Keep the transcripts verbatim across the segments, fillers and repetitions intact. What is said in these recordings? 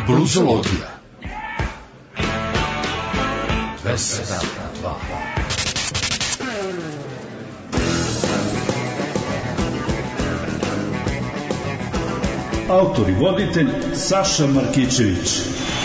Bluzologija. dvesta dva. Autor i voditelj Saša Markićević.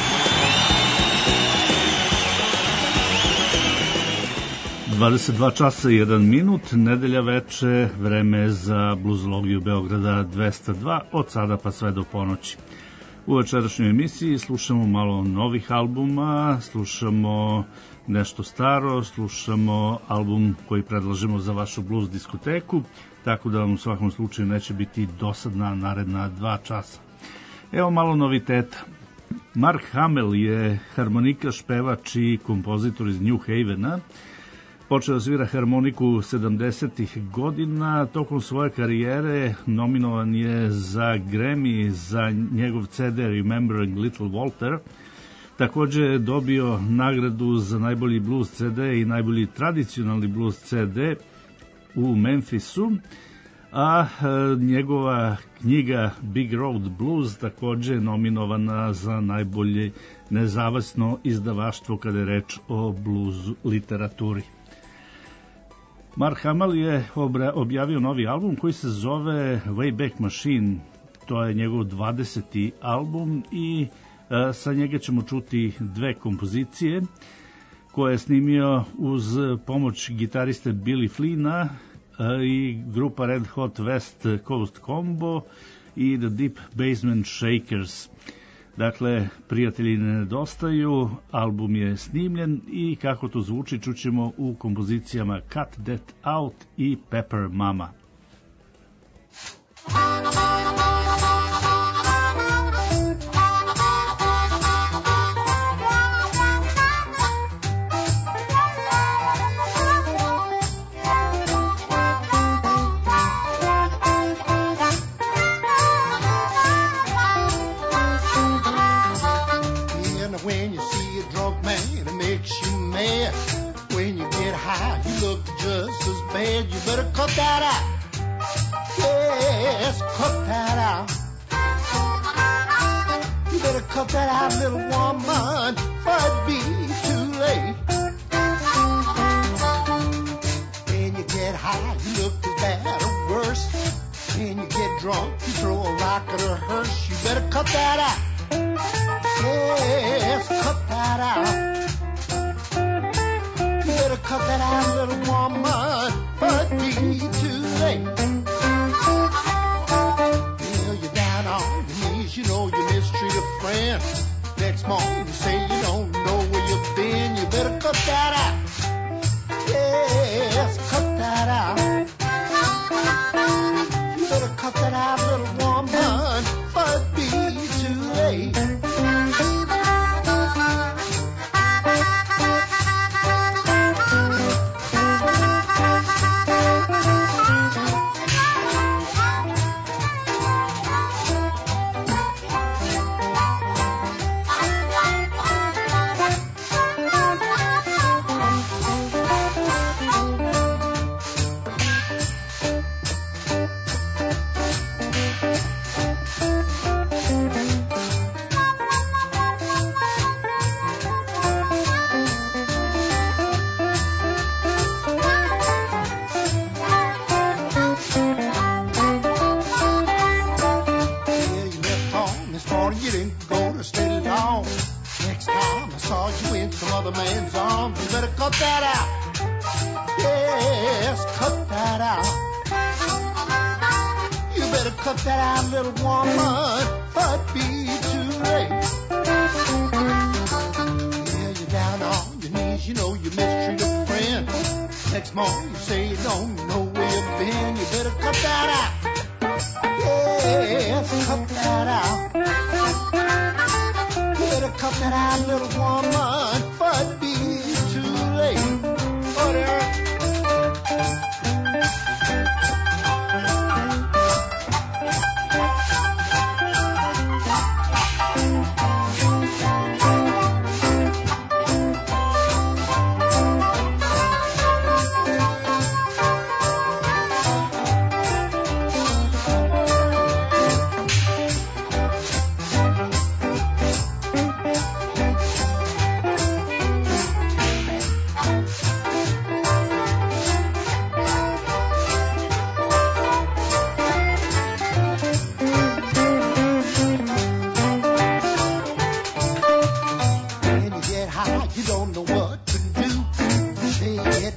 dvadeset dva časa i jedan minut, nedelja veče, vreme za Bluzologiju Beograda dvesta dva, od sada pa sve do ponoći. U večerašnjoj emisiji slušamo malo novih albuma, slušamo nešto staro, slušamo album koji predlažemo za vašu blues diskoteku, tako da vam u svakom slučaju neće biti dosadna naredna dva časa. Evo malo noviteta. Mark Hamill je harmonikaš, pevač i kompozitor iz New Havena. Počeo svira harmoniku sedamdesetih godina, tokom svoje karijere nominovan je za Grammy za njegov C D Remembering Little Walter. Takođe je dobio nagradu za najbolji blues C D i najbolji tradicionalni blues C D u Memphisu, a njegova knjiga Big Road Blues takođe je nominovana za najbolje nezavisno izdavaštvo kada je reč o blues literaturi. Mark Hamill je objavio novi album koji se zove Wayback Machine. To je njegov dvadeseti album i e, sa njega ćemo čuti dve kompozicije koje je snimio uz pomoć gitariste Billy Fleena e, i grupa Red Hot West Coast Combo i The Deep Basement Shakers. Dakle, prijatelji ne nedostaju, album je snimljen i kako to zvuči čućemo u kompozicijama Cut That Out i Pepper Mama. You better cut that out. Yes, cut that out. You better cut that out, little woman, for it'd be too late. When you get high, you look as bad or worse. When you get drunk, you throw a rock at a hearse. You better cut that out. Yes, cut that out. You better cut that out, little woman, but be too late. Well, you're down on your knees, you know you mistreat a friend. Next morning you say you don't know where you've been. You better cut that out. Yes, cut that out. You better cut that out, little woman, but be too late.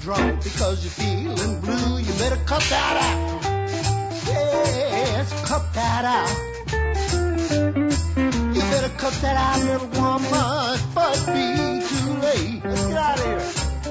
drunk because you're feeling blue. You better cut that out. Yes, cut that out. You better cut that out, little woman, but be too late. Let's get out of here.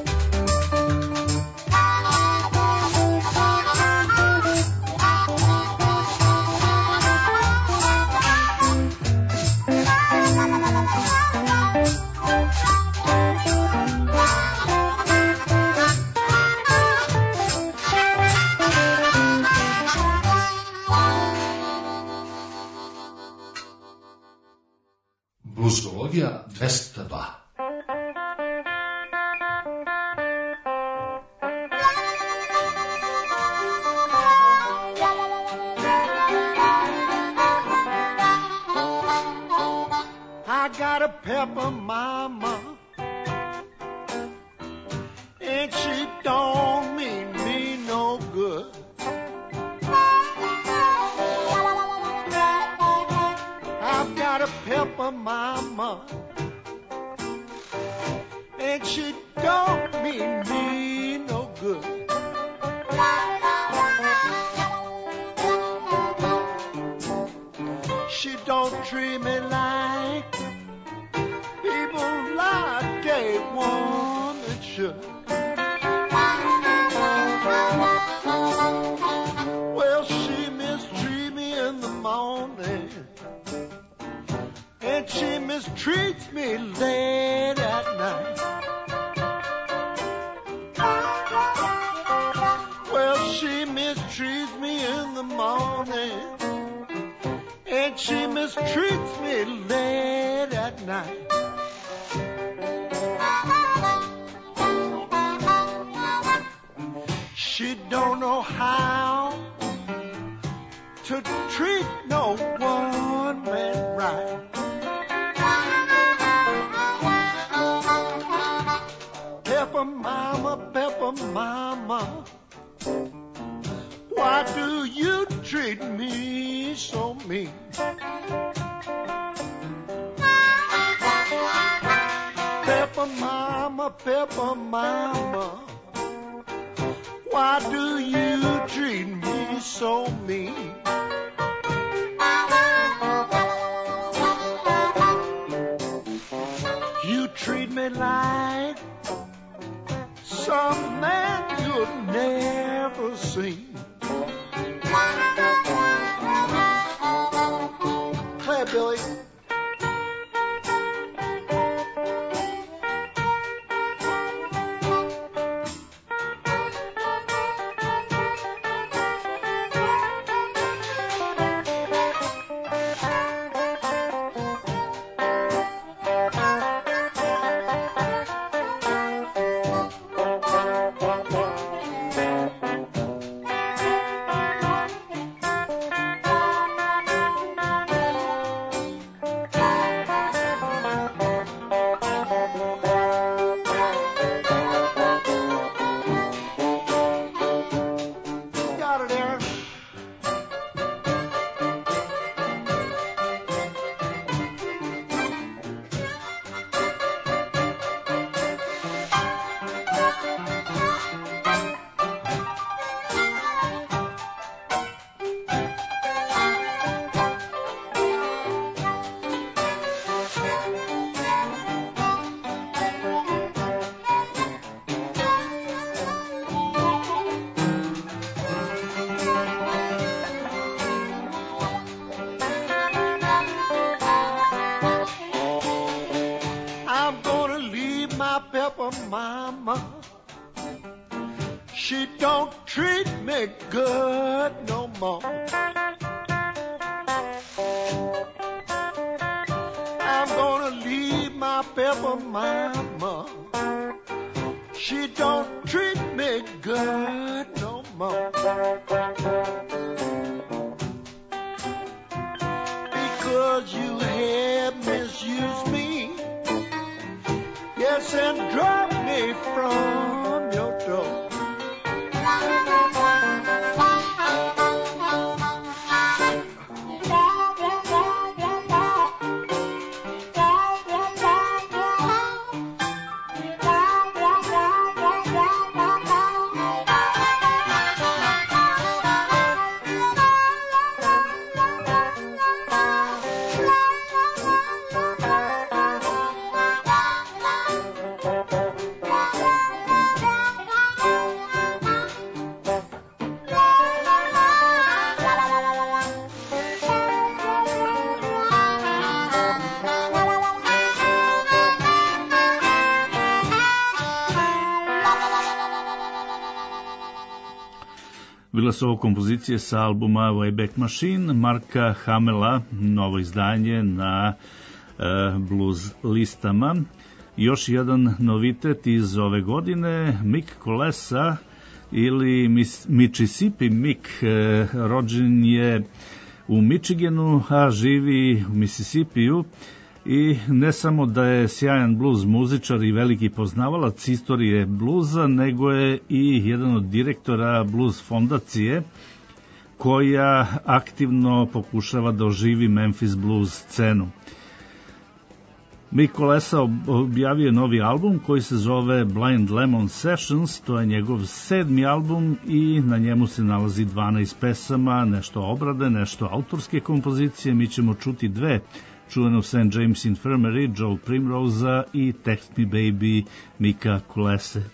Blueskologija dvesta dva. I got a pepper mama, and she don't mean me no good. I've got a pepper mama, and she don't mean me no good. She don't treat me like people like a woman should. Well, she mistreat me in the morning, and she mistreats me late at night. Well, she mistreats me in the morning, and she mistreats me late at night. She don't know how to treat no one man right. Pepper mama, pepper mama, why do you treat me so mean? Pepper mama, pepper mama, why do you treat me so mean? You treat me like some man you've never seen. Play, Billy. Mama, she don't treat me good no more. I'm gonna leave my pepper mama, she don't treat me good no more. Because you have misused me, yes, and dropped me from your door. Bile su ovo kompozicije sa albuma Wayback Machine, Marka Hamela, novo izdanje na e, blues listama. Još jedan novitet iz ove godine, Mick Kolesa ili Mississippi Mick, e, rođen je u Michiganu, a živi u Mississippiju. I ne samo da je sjajan blues muzičar i veliki poznavalac istorije bluza, nego je i jedan od direktora blues fondacije koja aktivno pokušava da oživi Memphis blues scenu. Mick Kolesa objavio novi album koji se zove Blind Lemon Sessions, to je njegov sedmi album i na njemu se nalazi dvanaest pesama, nešto obrade, nešto autorske kompozicije. Mi ćemo čuti dve, čuvenu Saint James Infirmary, Joe Primrose i Text Me Baby Micka Kolese.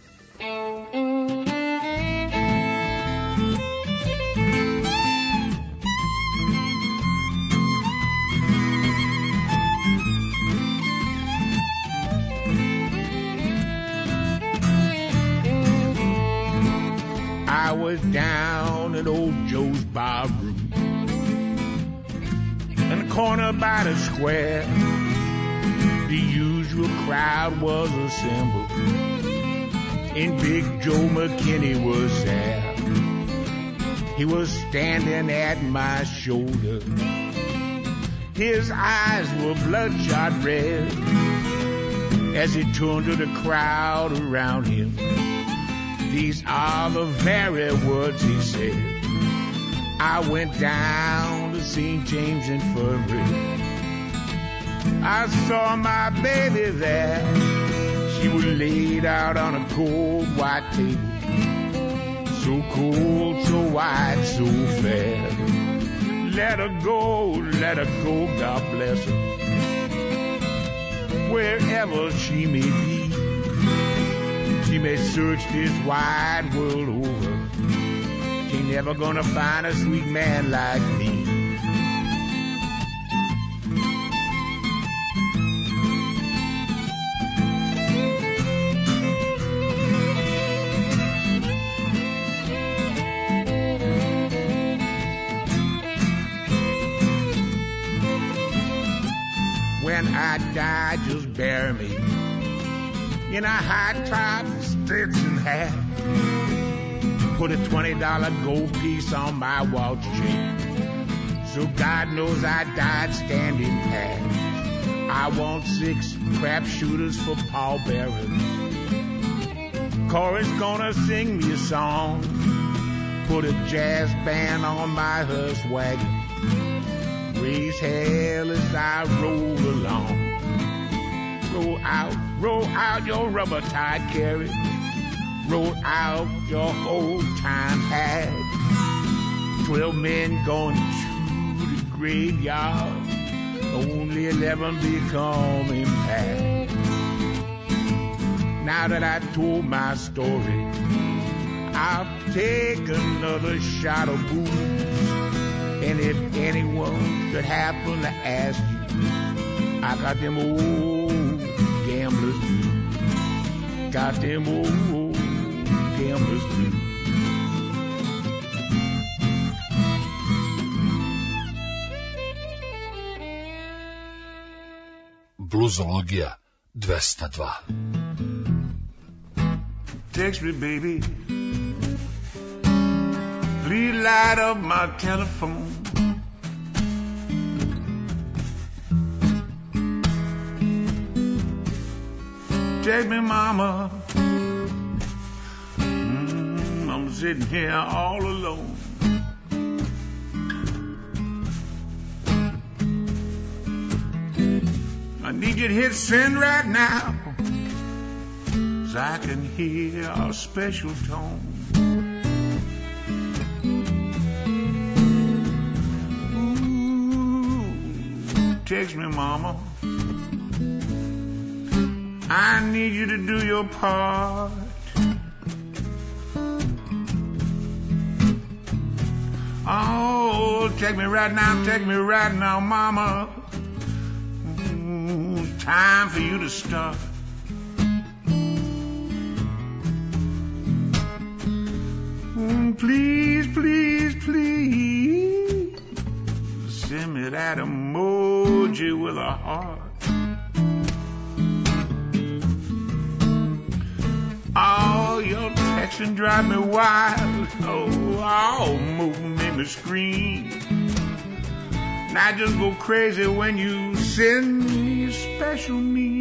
I was down at old Joe's bar room in the corner by the square. The usual crowd was assembled, and Big Joe McKinney was there. He was standing at my shoulder. His eyes were bloodshot red as he turned to the crowd around him. These are the very words he said. I went down to Saint James Infirmary. I saw my baby there. She was laid out on a cold white table. So cold, so white, so fair. Let her go, let her go, God bless her. Wherever she may be, she may search this wide world over. She never gonna find a sweet man like me. When I die, just bury me in a high-top Stetson hat. Put a twenty dollar gold piece on my watch chain, so God knows I died standing pat. I want six crap shooters for Paul Bearer. Corey's gonna sing me a song. Put a jazz band on my hearse wagon. Raise hell as I roll along. Roll out, roll out your rubber-tied carry. Roll out your old-time hat. Twelve men going to the graveyard. Only eleven becoming back. Now that I told my story, I'll take another shot of booze. And if anyone should happen to ask you, I got them old gamblers blues. Got them old gamblers blues. Bluzologija dvesta dva. Text me, baby. Please light up my telephone. Text me, mama. Mm, I'm sitting here all alone. I need you to hit send right now, so I can hear our special tone. Ooh, text me, mama. I need you to do your part. Oh, text me right now, text me right now, mama. Time for you to start. please, please, please send me that emoji with a heart. Oh, your texting drive me wild. Oh, almost made me scream. And I just go crazy when you send me a special meme.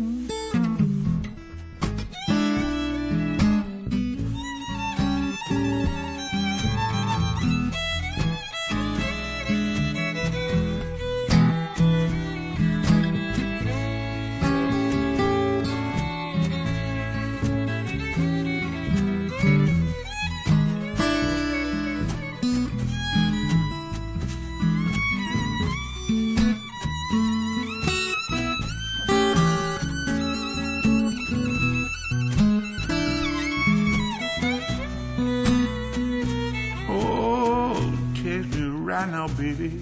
Baby,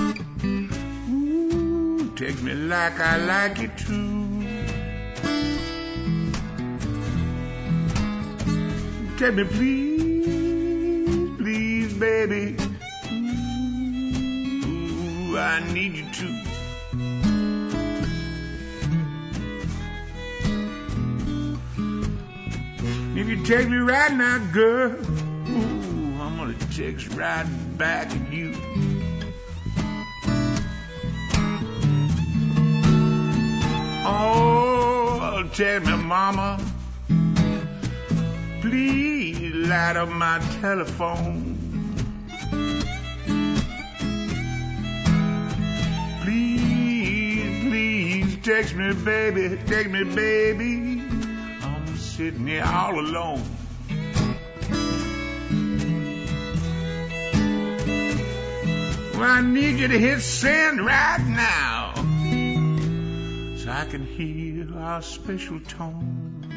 ooh, take me like I like it too. Take me please, please, baby. Ooh, I need you to. If you take me right now, girl, ooh, I'm gonna text right back at you. Oh, tell me, mama, please light up my telephone. Please, please, text me, baby, text me, baby. I'm sitting here all alone. Well, I need you to hit send right now, so I can hear our special tone.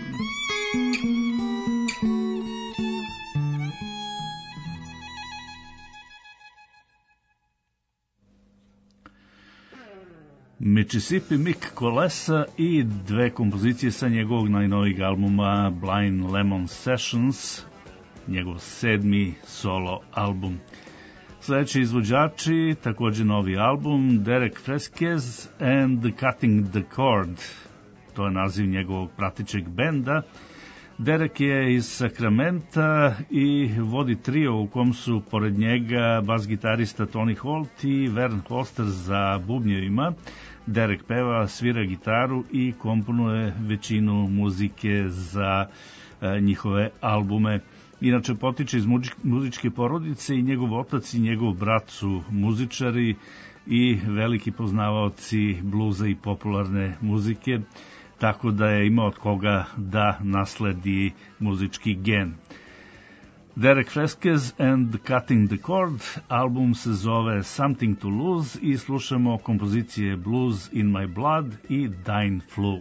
Mississippi Mick Kolesa i dve kompozicije sa njegovog najnovijeg albuma Blind Lemon Sessions, njegov sedmi solo album. Sljedeći izvođači, također novi album, Derek Fresquez and Cutting the Cord. To je naziv njegovog pratećeg benda. Derek je iz Sakramenta i vodi trio u kom su pored njega bas-gitarista Tony Holt i Vern Foster za bubnjevima. Derek peva, svira gitaru i komponuje većinu muzike za e, njihove albume. Inače, potiče iz muzičke porodice i njegov otac i njegov brat su muzičari i veliki poznavaoci bluza i popularne muzike, tako da je imao od koga da nasledi muzički gen. Derek Fresquez and Cutting the Cord, album se zove Something to Lose i slušamo kompozicije Blues in My Blood i Dine Flu.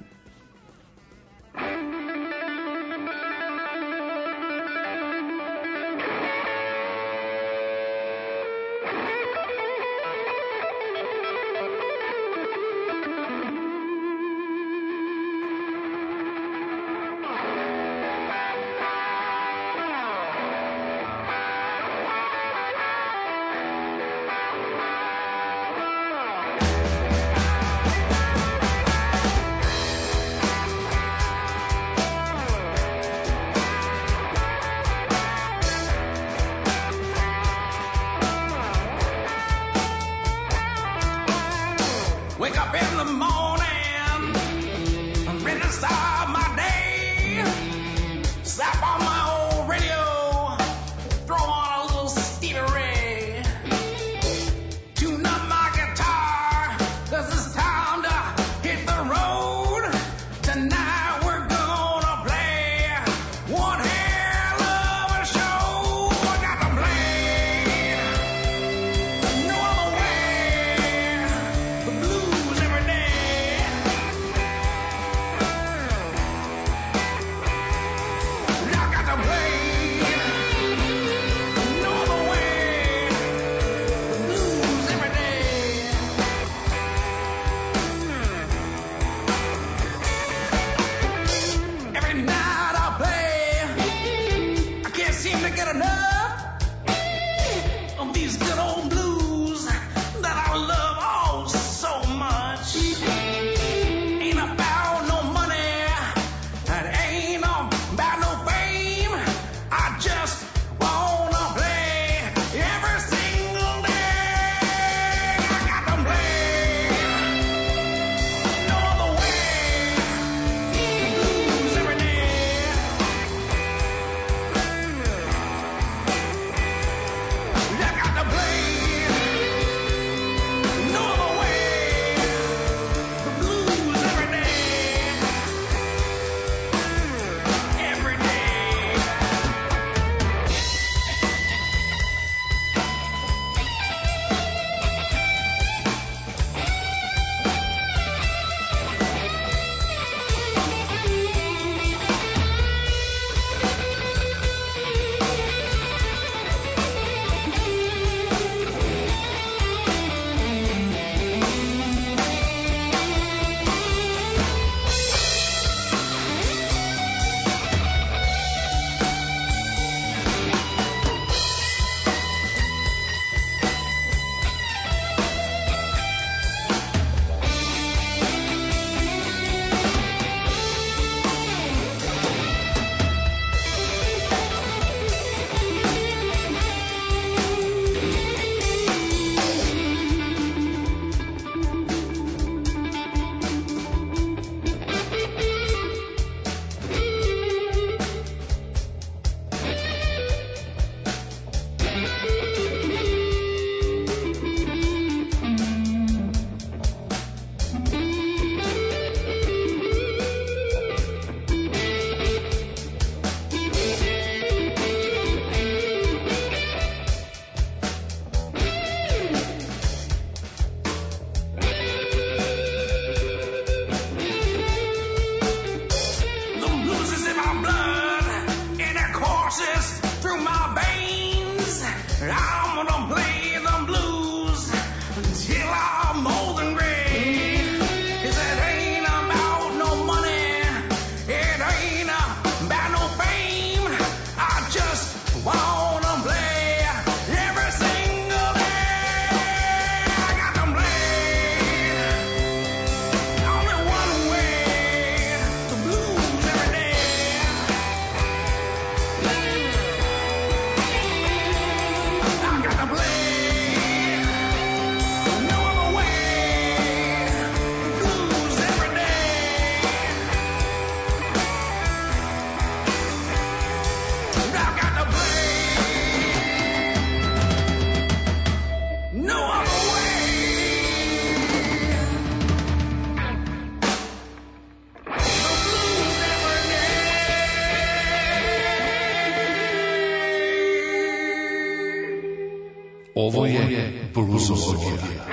Ovo je bluzologija.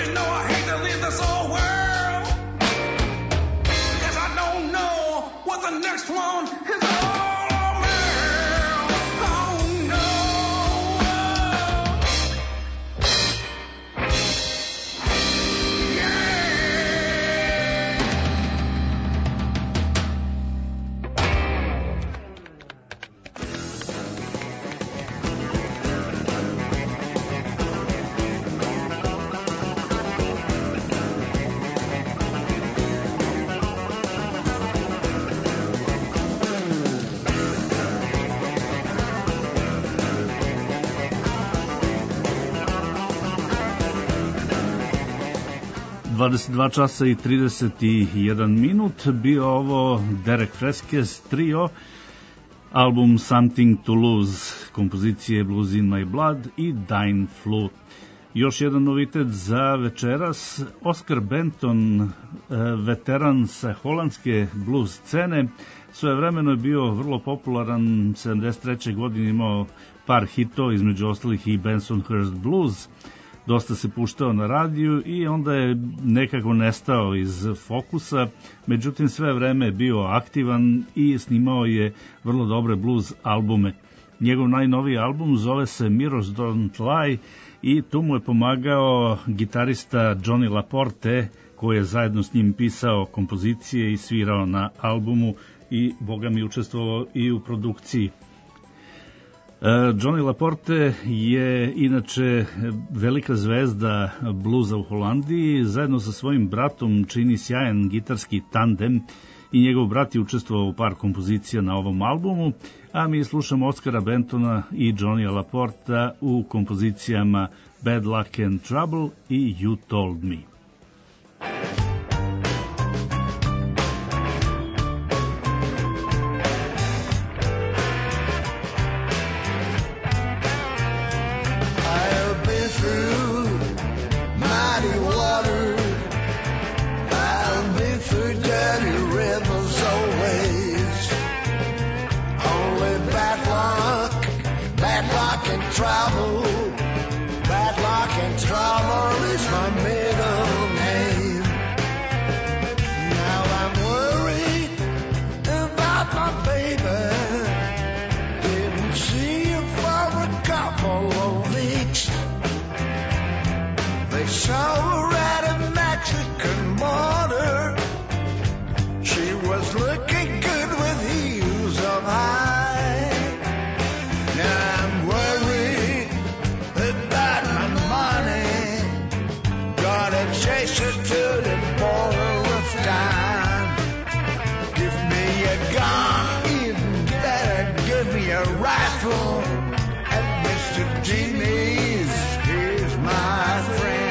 you know I hate to leave this old world, because I don't know what the next one is all about. Oh no. dvadeset dva časa i trideset jedan minut bio ovo Derek Fresquez trio, album Something to Lose, kompozicije Blues in My Blood i Dying Flu. Još jedan novitet za večeras, Oscar Benton, veteran sa holandske blues scene, svojevremeno je bio vrlo popularan, sedamdeset treće godine imao par hitova, između ostalih i Bensonhurst Blues, dosta se puštao na radiju i onda je nekako nestao iz fokusa, međutim sve vreme je bio aktivan i snimao je vrlo dobre blues albume. Njegov najnoviji album zove se Mirrors Don't Lie i tu mu je pomagao gitarista Johnny Laporte, koji je zajedno s njim pisao kompozicije i svirao na albumu i boga mi učestvovao i u produkciji. Johnny Laporte je inače velika zvezda bluza u Holandiji, zajedno sa svojim bratom čini sjajan gitarski tandem i njegov brat je učestvovao u par kompozicija na ovom albumu, a mi slušamo Oscara Bentona i Johnny Laporta u kompozicijama Bad Luck and Trouble i You Told Me. Trouble, bad luck and trouble is my middle name. Now I'm worried about my baby. Didn't see her for a couple of weeks. They saw her at a Mexican border. She was looking good with heels up high. Now I'm worried about my money. Gotta chase her to the border of time. Give me a gun, even better give me a rifle. And Mister Jimmy's, he's my friend.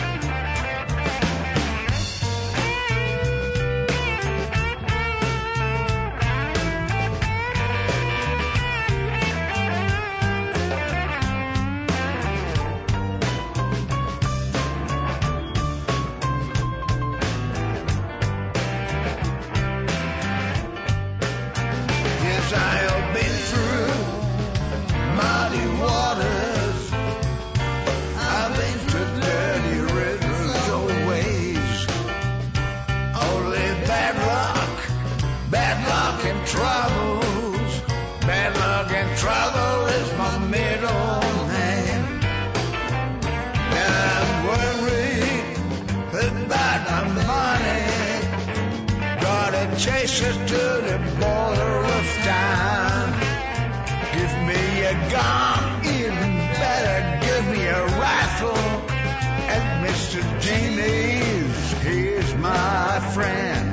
Troubles, bad luck and trouble is my middle name. And I'm worried about my money. Gotta chase her to the border of time. Give me a gun, even better give me a rifle. And Mister Jimmy's, he's my friend.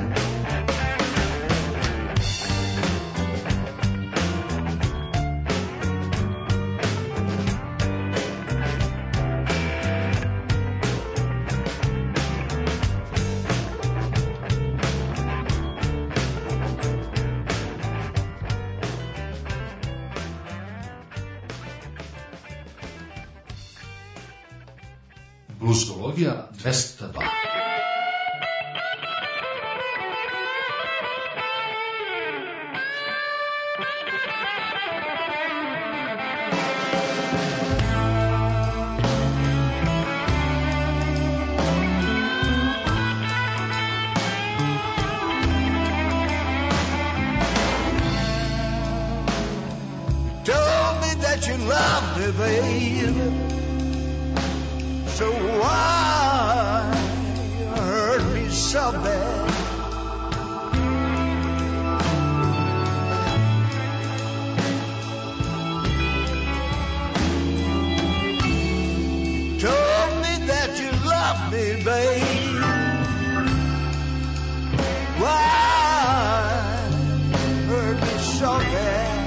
Bluesologija dvesta dva. babe. So why hurt me so bad? Told me that you love me, babe. Why hurt me so bad?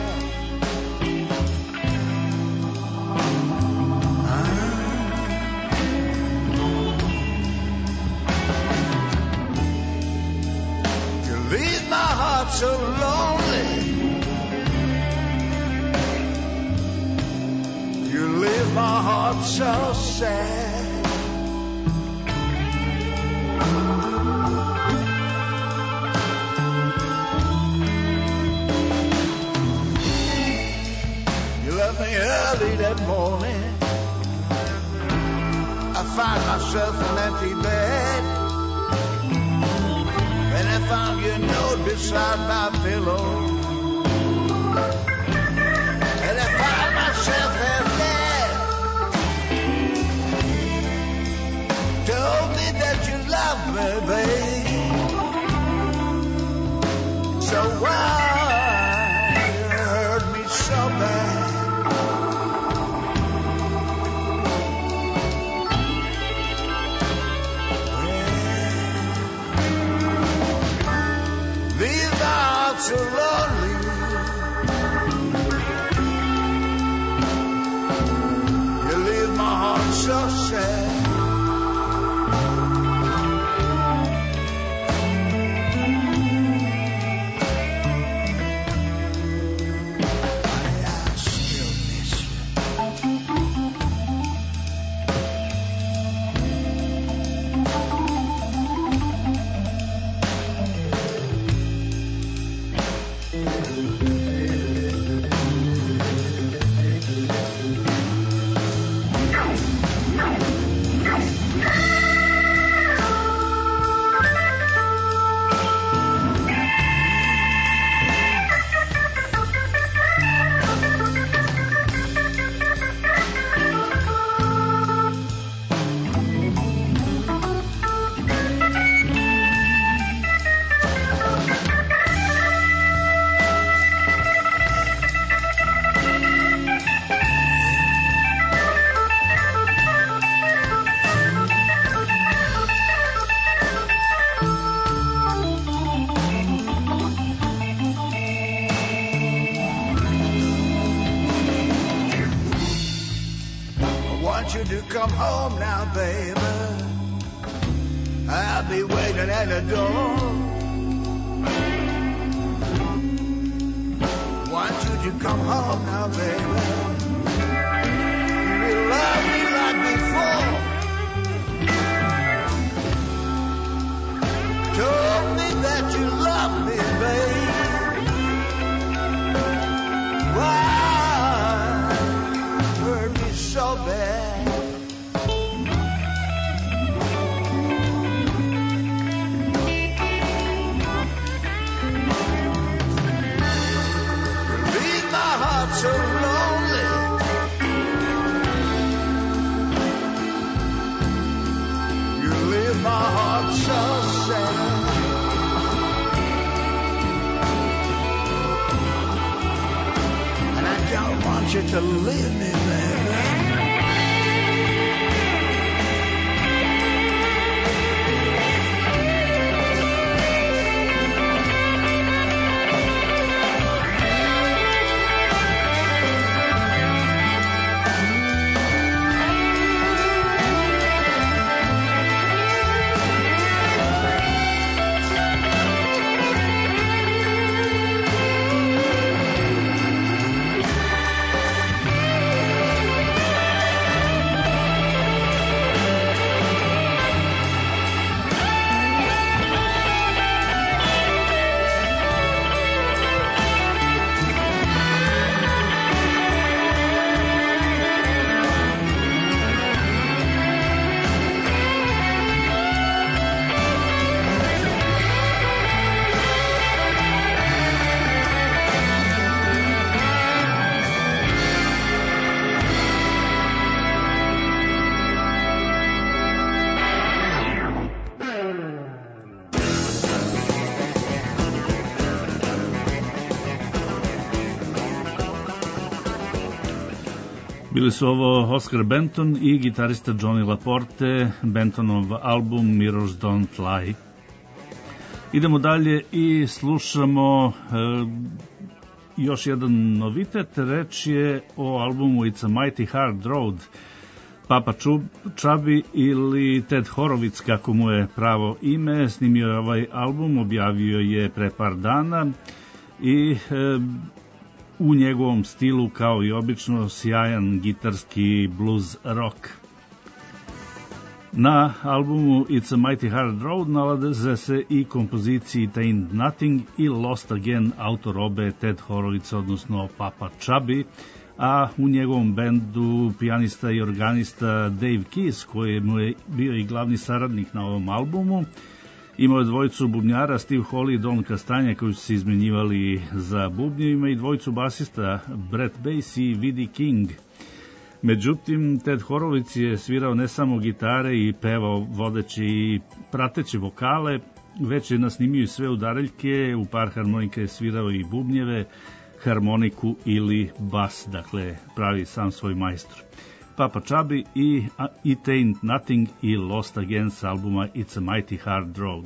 Leave my heart so lonely. You leave my heart so sad. You left me early that morning. I find myself an empty bed. And I found your note beside my pillow. And I found myself half dead. Told me that you love me, babe. So why you hurt me so bad? Leave my heart so lonely. You leave my heart so sad. I still miss you. You to come home now, baby. I'll be waiting at the door. Want you to come home now, baby. You love me like before. Told me that you love me, babe. Why hurt me so bad? So lonely. You leave my heart so sad. And I don't want you to leave me, baby. Bili su ovo Oscar Benton i gitarista Johnny Laporte, Bentonov album Mirrors Don't Lie. Idemo dalje i slušamo e, još jedan novitet, reč je o albumu It's a Mighty Hard Road. Papa Chubby ili Ted Horowitz, kako mu je pravo ime, snimio je ovaj album, objavio je pre par dana i e, u njegovom stilu, kao i obično, sjajan gitarski blues rock. Na albumu It's a Mighty Hard Road nalaze se i kompoziciji Tain't Nothing i Lost Again, autor obe Ted Horowitz, odnosno Papa Chubby, a u njegovom bendu pijanista i organista Dave Keys, koji mu je bio i glavni saradnik na ovom albumu. Imao je dvojicu bubnjara, Steve Holy i Don Castagna, koji su se izmenjivali za bubnjevima, i dvojicu basista, Brett Bass i Vidi King. Međutim, Ted Horowitz je svirao ne samo gitare i pevao vodeći i prateći vokale, već je nasnimio i sve udareljke, u par harmonika je svirao i bubnjeve, harmoniku ili bas, dakle pravi sam svoj majstor. Papa Chubby i It Ain't Nothing i Lost Again s albuma It's a Mighty Hard Road.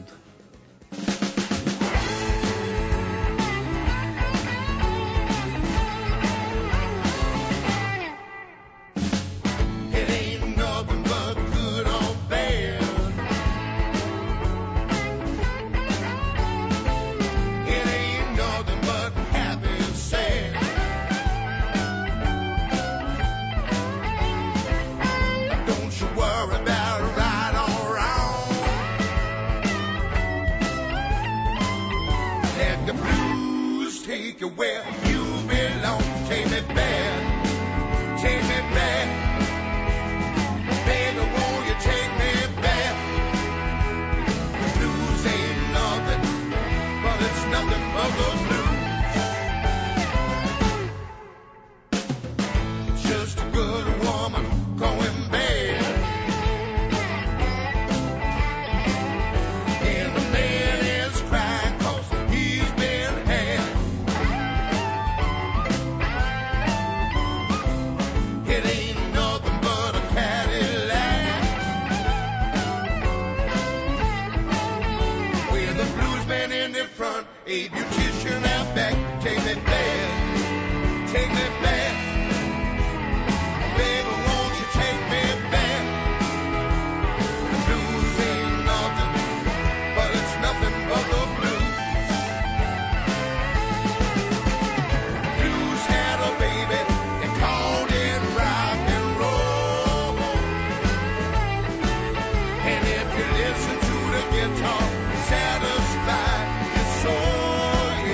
Satisfied your soul,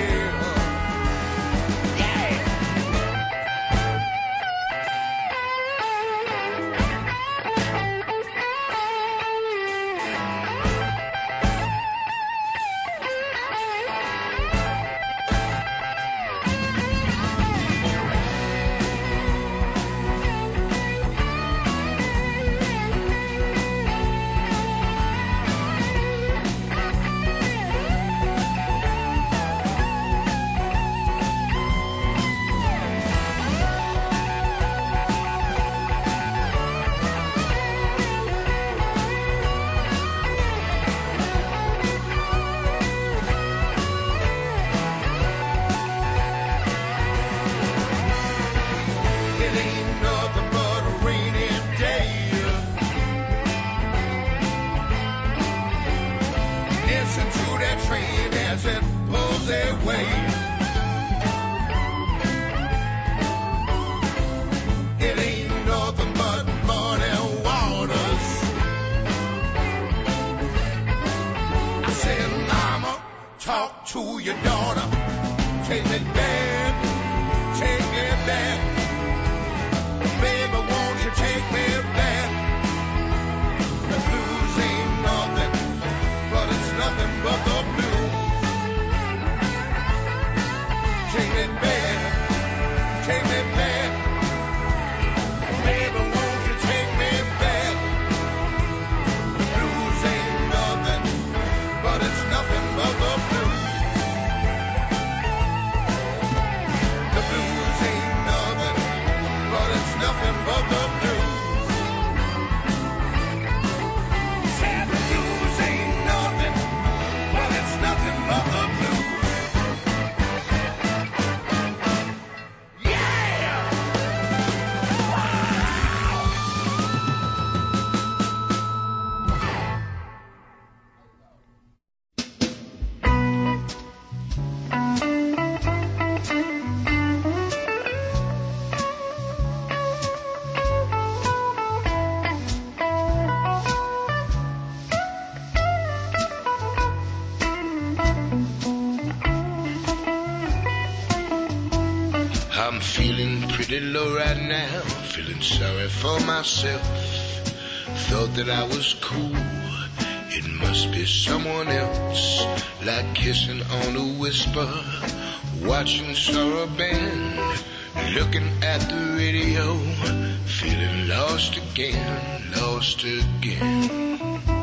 feeling pretty low right now, feeling sorry for myself. Thought that I was cool, it must be someone else. Like kissing on a whisper, watching Sorrow Band, looking at the radio, feeling lost again, lost again.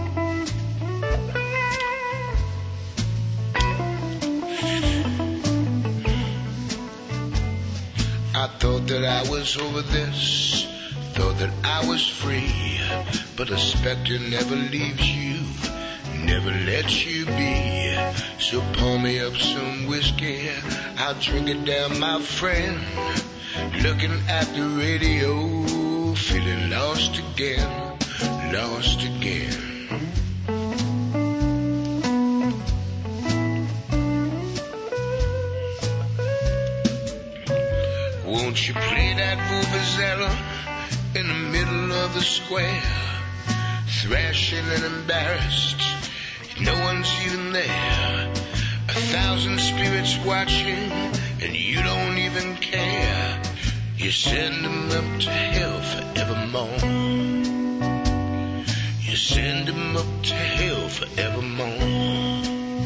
I thought that I was over this, thought that I was free, but a specter never leaves you, never lets you be. So pour me up some whiskey, I'll drink it down, my friend. Looking at the radio, feeling lost again, lost again. Won't you play that vuvuzela in the middle of the square, thrashing and embarrassed, no one's even there. A thousand spirits watching, and you don't even care. You send them up to hell forevermore. You send them up to hell forevermore.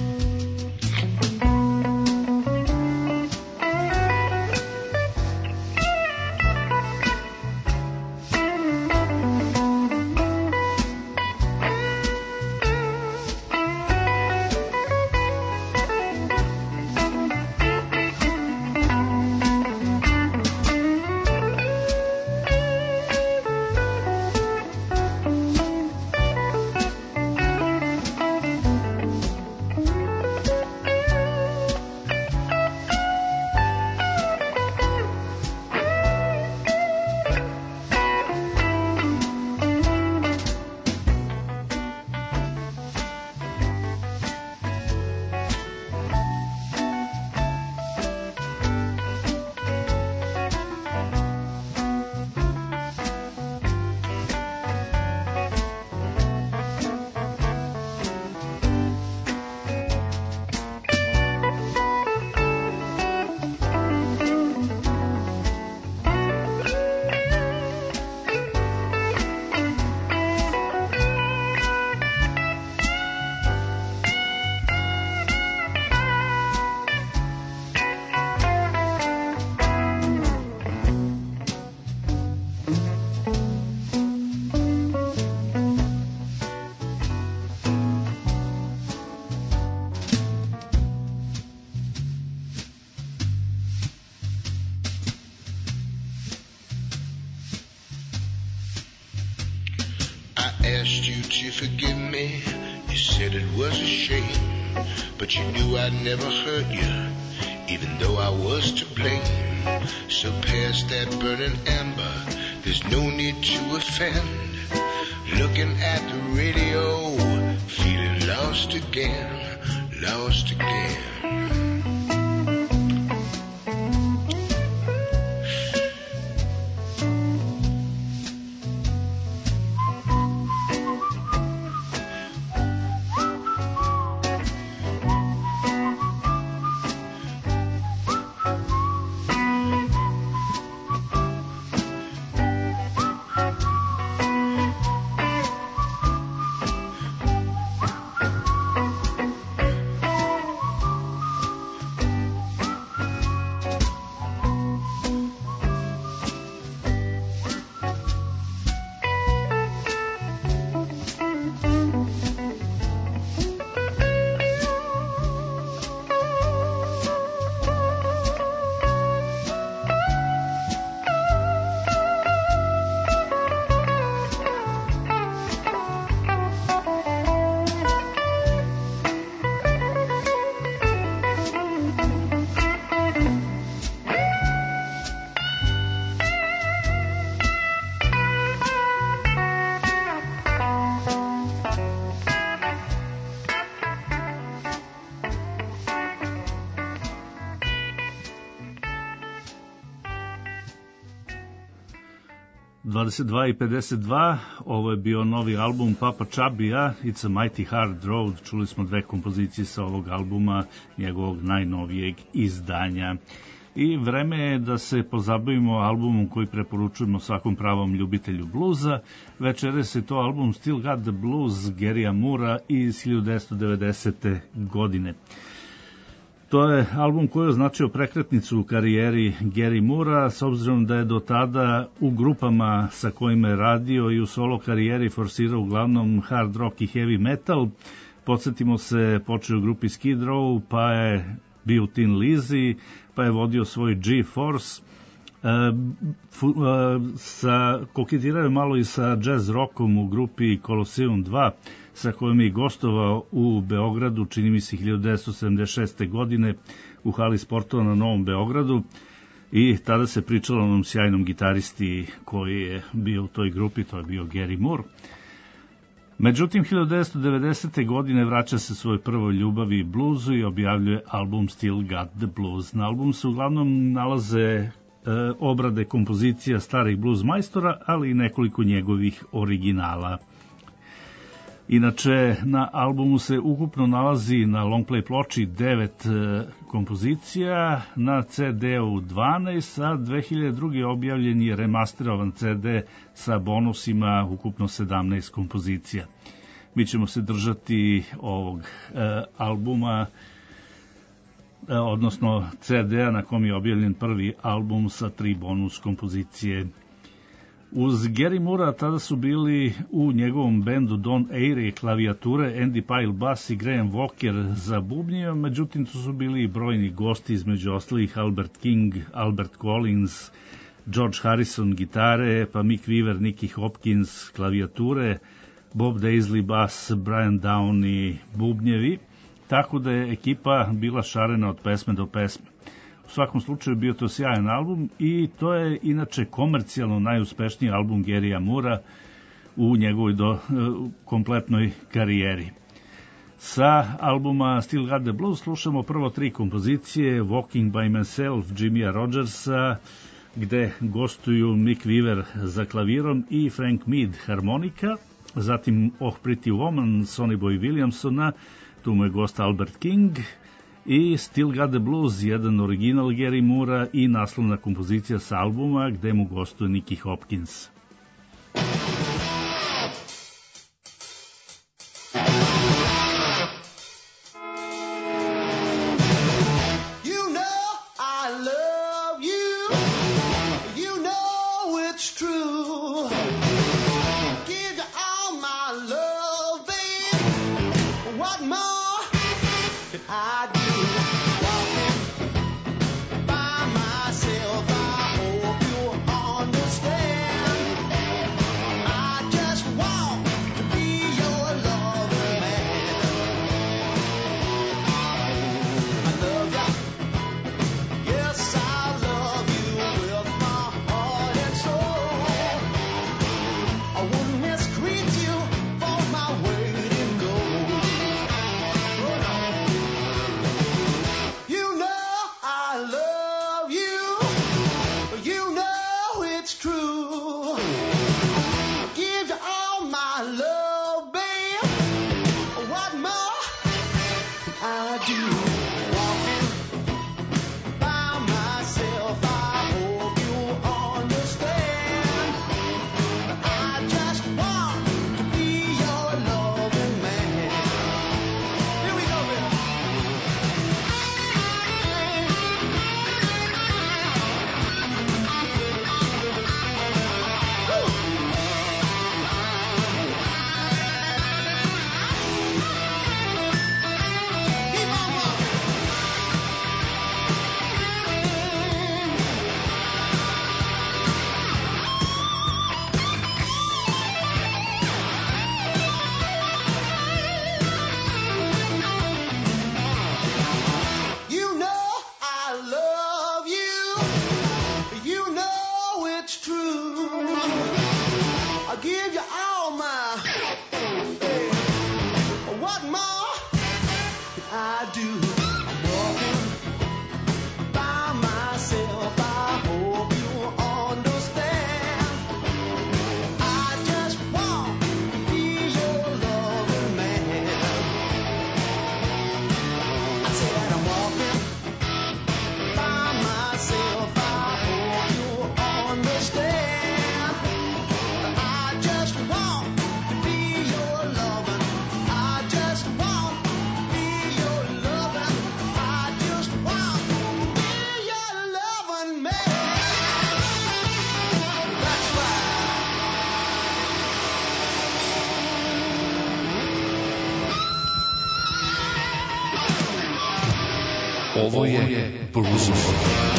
Asked you to forgive me, you said it was a shame, but you knew I'd never hurt you, even though I was to blame. So past that burning amber, there's no need to offend. Looking at the radio, feeling lost again, lost again. dvadeset dva i pedeset dva, ovo je bio novi album Papa Chubbyja, It's a Mighty Hard Road. Čuli smo dve kompozicije sa ovog albuma, njegovog najnovijeg izdanja. i vreme je da se pozabavimo albumom koji preporučujemo svakom pravom ljubitelju bluza. Večeras je to album Still Got the Blues Garyja Moorea iz hiljadu devetsto devedesete. godine. To je album koji je označio prekretnicu u karijeri Gary Moorea, s obzirom da je do tada u grupama sa kojima je radio i u solo karijeri forsirao uglavnom hard rock i heavy metal. Podsjetimo se, počeo u grupi Skid Row, pa je bio u Tin Lizzy, pa je vodio svoj G-Force, e, fu, e, sa, koketirao je malo i sa jazz rockom u grupi Colosseum dva, sa kojom je gostovao u Beogradu, čini mi se hiljadu devetsto sedamdeset šeste. godine u hali sportova na Novom Beogradu, i tada se pričalo o onom sjajnom gitaristi koji je bio u toj grupi, to je bio Gary Moore. Međutim, hiljadu devetsto devedesete. godine vraća se svoj prvoj ljubavi bluzu i objavljuje album Still Got the Blues. Na albumu se uglavnom nalaze e, obrade kompozicija starih blues majstora, ali i nekoliko njegovih originala. Inače, na albumu se ukupno nalazi na longplay ploči devet e, kompozicija, na ce de-u dvanaest, a dve hiljade druge. objavljen je remasterovan ce de sa bonusima, ukupno sedamnaest kompozicija. Mi ćemo se držati ovog e, albuma, e, odnosno ce de-a na kom je objavljen prvi album sa tri bonus kompozicije. Uz Gary Moorea tada su bili u njegovom bendu Don Airey klavijature, Andy Pyle bas i Graham Walker za bubnje, međutim tu su bili i brojni gosti, između ostalih Albert King, Albert Collins, George Harrison gitare, pa Mick Weaver, Nicky Hopkins klavijature, Bob Daisley bas, Brian Downey bubnjevi, tako da je ekipa bila šarena od pesme do pesme. U svakom slučaju bio to sjajan album i to je inače komercijalno najuspešniji album Garyja Moorea u njegovoj do, kompletnoj karijeri. Sa albuma Still Got the Blues slušamo prvo tri kompozicije: Walking by Myself Jimmya Rogersa, gde gostuju Mick Weaver za klavirom i Frank Mead harmonika, zatim Oh Pretty Woman Sonny Boy Williamsona, tu mu je gost Albert King, i Still Got the Blues, jedan original Gary Moorea i naslovna kompozicija sa albuma gde mu gostuje Nicky Hopkins. Keep on, Ovo je Bluzologija.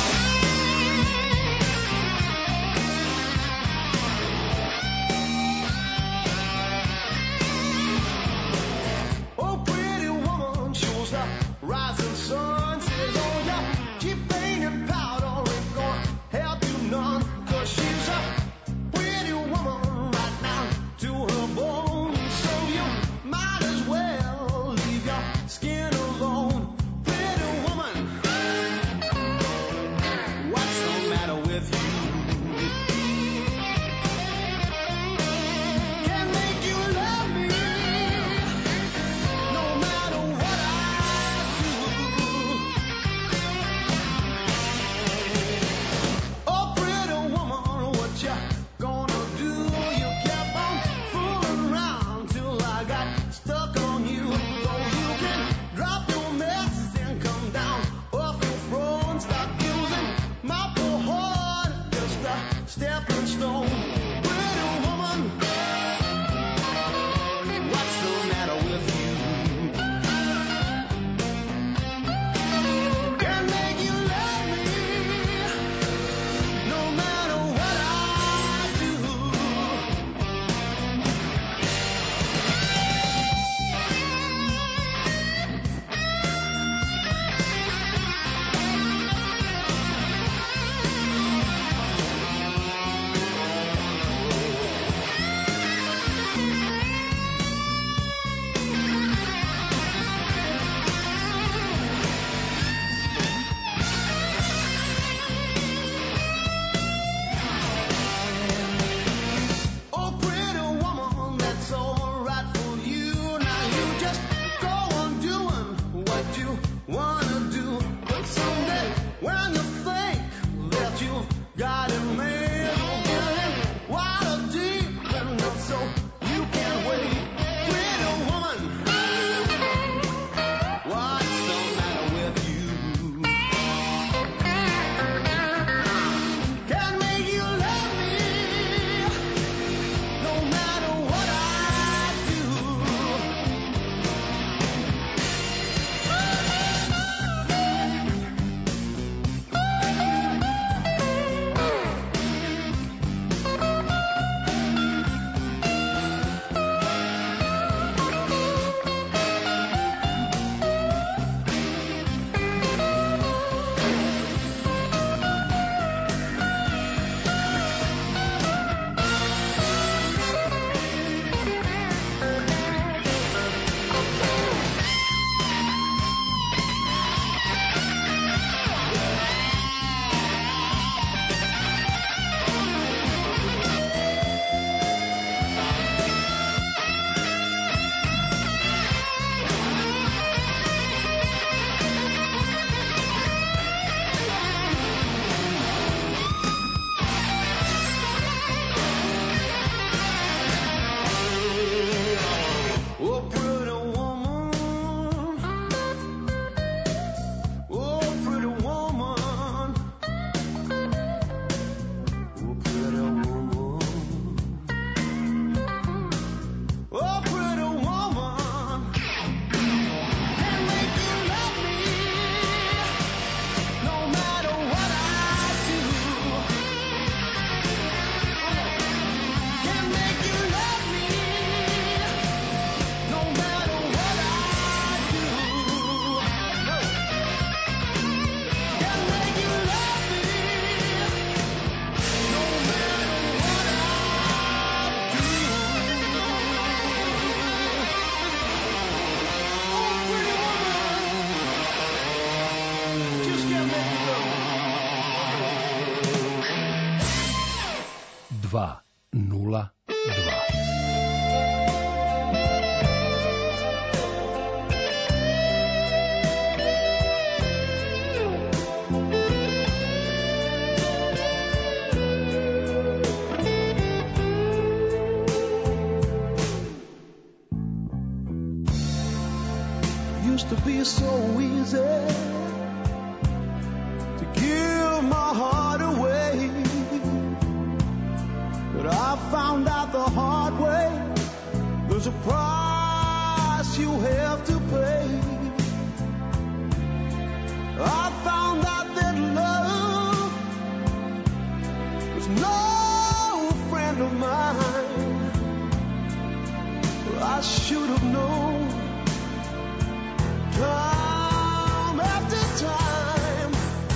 dva nula dva. Used to be so easy to give my heart away, but I found out the hard way there's a price you have to pay. I should have known. Time after time,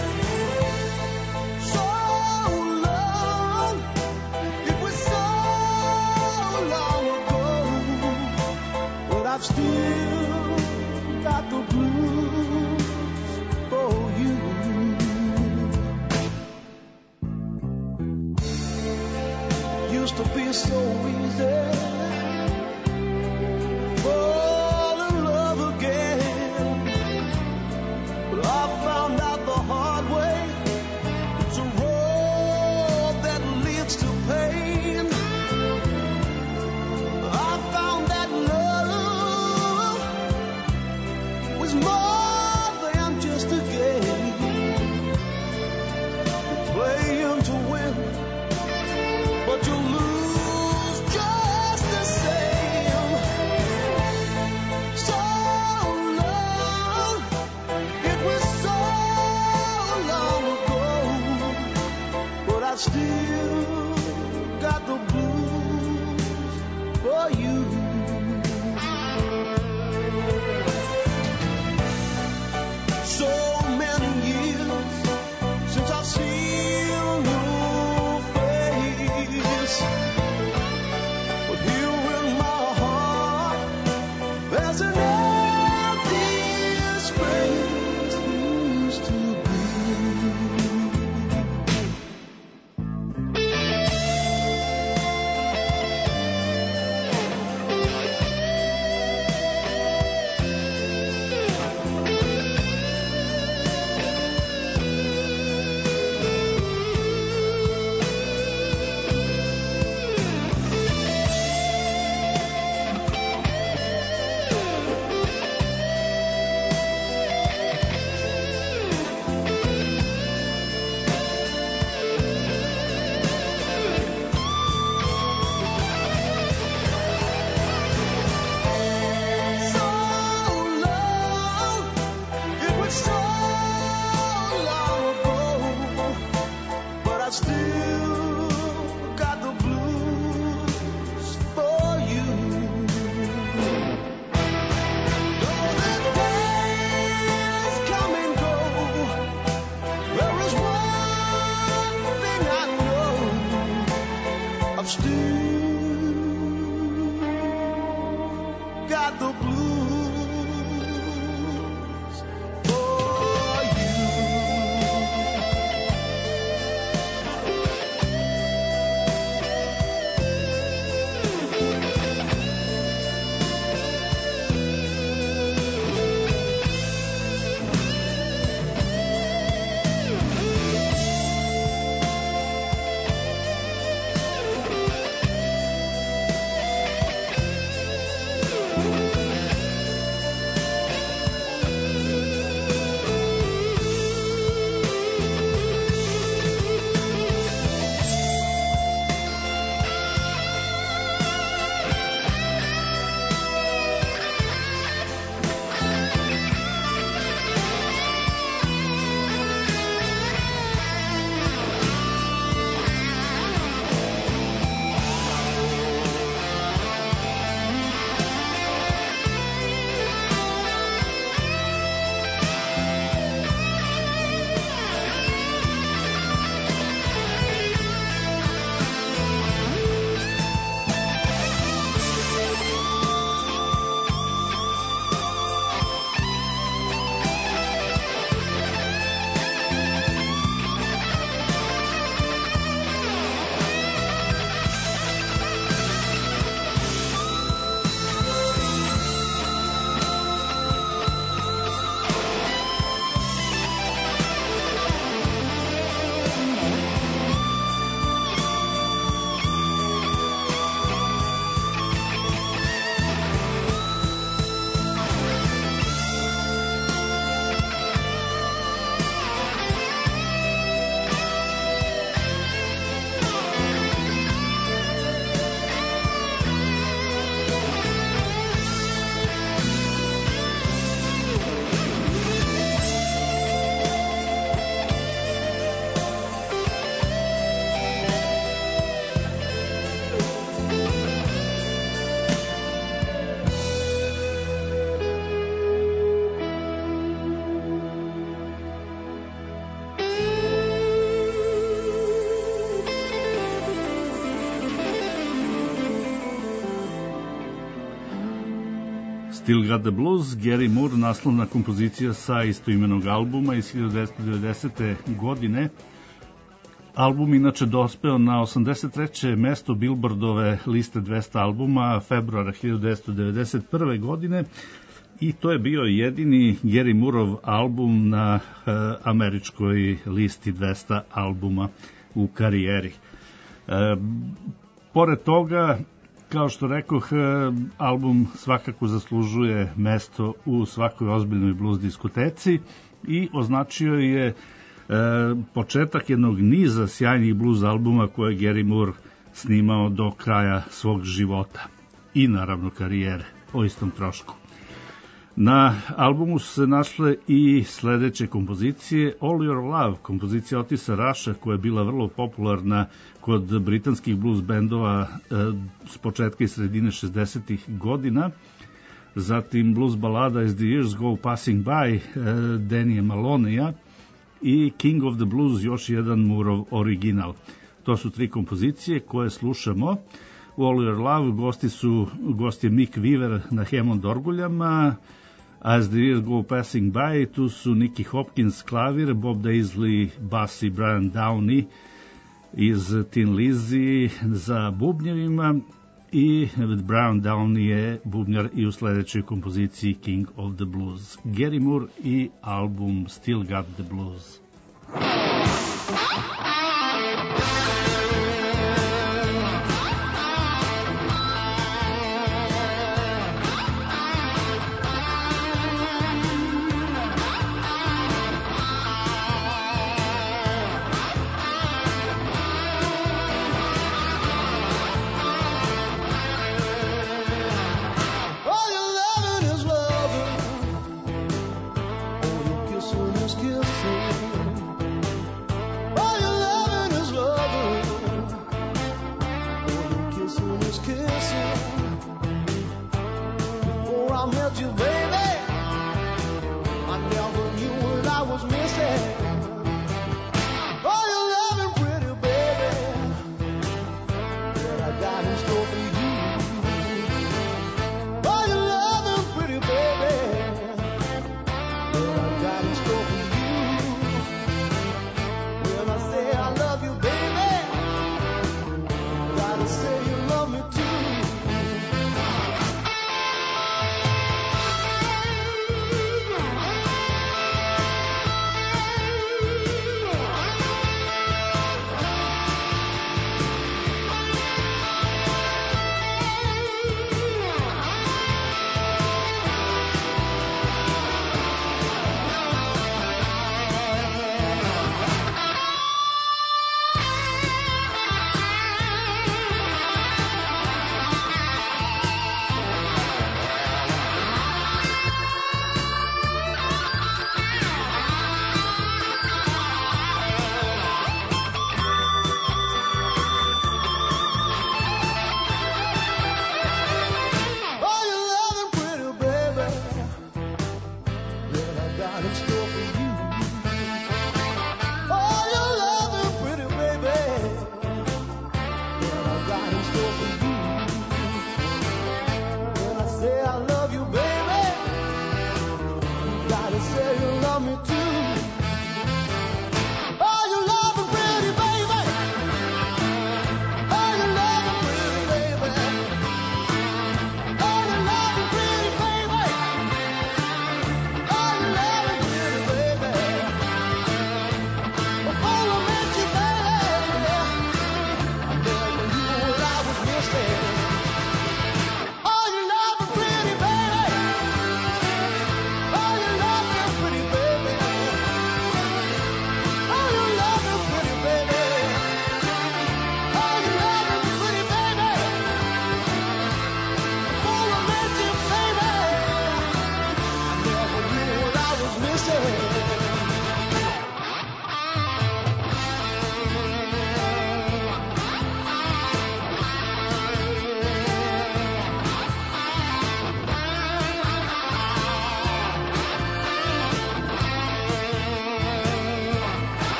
so long, it was so long ago, but I've still got the blues for you. Used to be so easy, fall in love again, but I found out the hard way, it's a road that leads to pain. I found that love was more than just a game. You're playing to win, but you lose just the same. So long, it was so long ago, but I still got the blues for you. So many years since I've seen your face, but here in my heart there's an empty space used to be. So long, it was so long ago, but I still got the blues for you. Though the days come and go, there is one thing I know, I've still got the blues for you. Still Got the Blues, Gary Moore, naslovna kompozicija sa istoimenog albuma iz hiljadu devetsto devedesete. godine. Album inače dospeo na osamdeset treće mesto Billboardove liste dvesta albuma februara hiljadu devetsto devedeset prve. godine i to je bio jedini Gary Moorov album na e, američkoj listi dvesta albuma u karijeri. E, pored toga, kao što rekoh, album svakako zaslužuje mesto u svakoj ozbiljnoj blues diskoteci i označio je e, početak jednog niza sjajnih blues albuma koje je Gary Moore snimao do kraja svog života i naravno karijere o istom trošku. Na albumu su se našle i sledeće kompozicije: All Your Love, kompozicija Otisa Rusha koja je bila vrlo popularna kod britanskih blues bendova e, s početka i sredine šezdesetih godina, zatim blues balada As the Years Go Passing By e, Danny Maloneyja i King of the Blues, još jedan Moorov original. To su tri kompozicije koje slušamo. U All Your Love gosti su gost je Mick Weaver na Hammond orguljama, As the Years Go Passing By tu su Nicky Hopkins klavir, Bob Daisley bas i Brian Downey iz Tin Lizzy za bubnjevima i Brian Downey je bubnjar i u sledećoj kompoziciji King of the Blues. Gary Moore i album Still Got the Blues.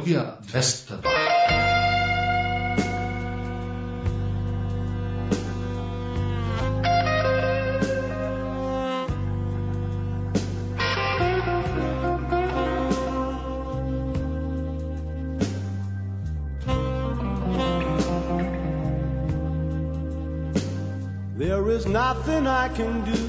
Bluzologija dvesta dva. There is nothing I can do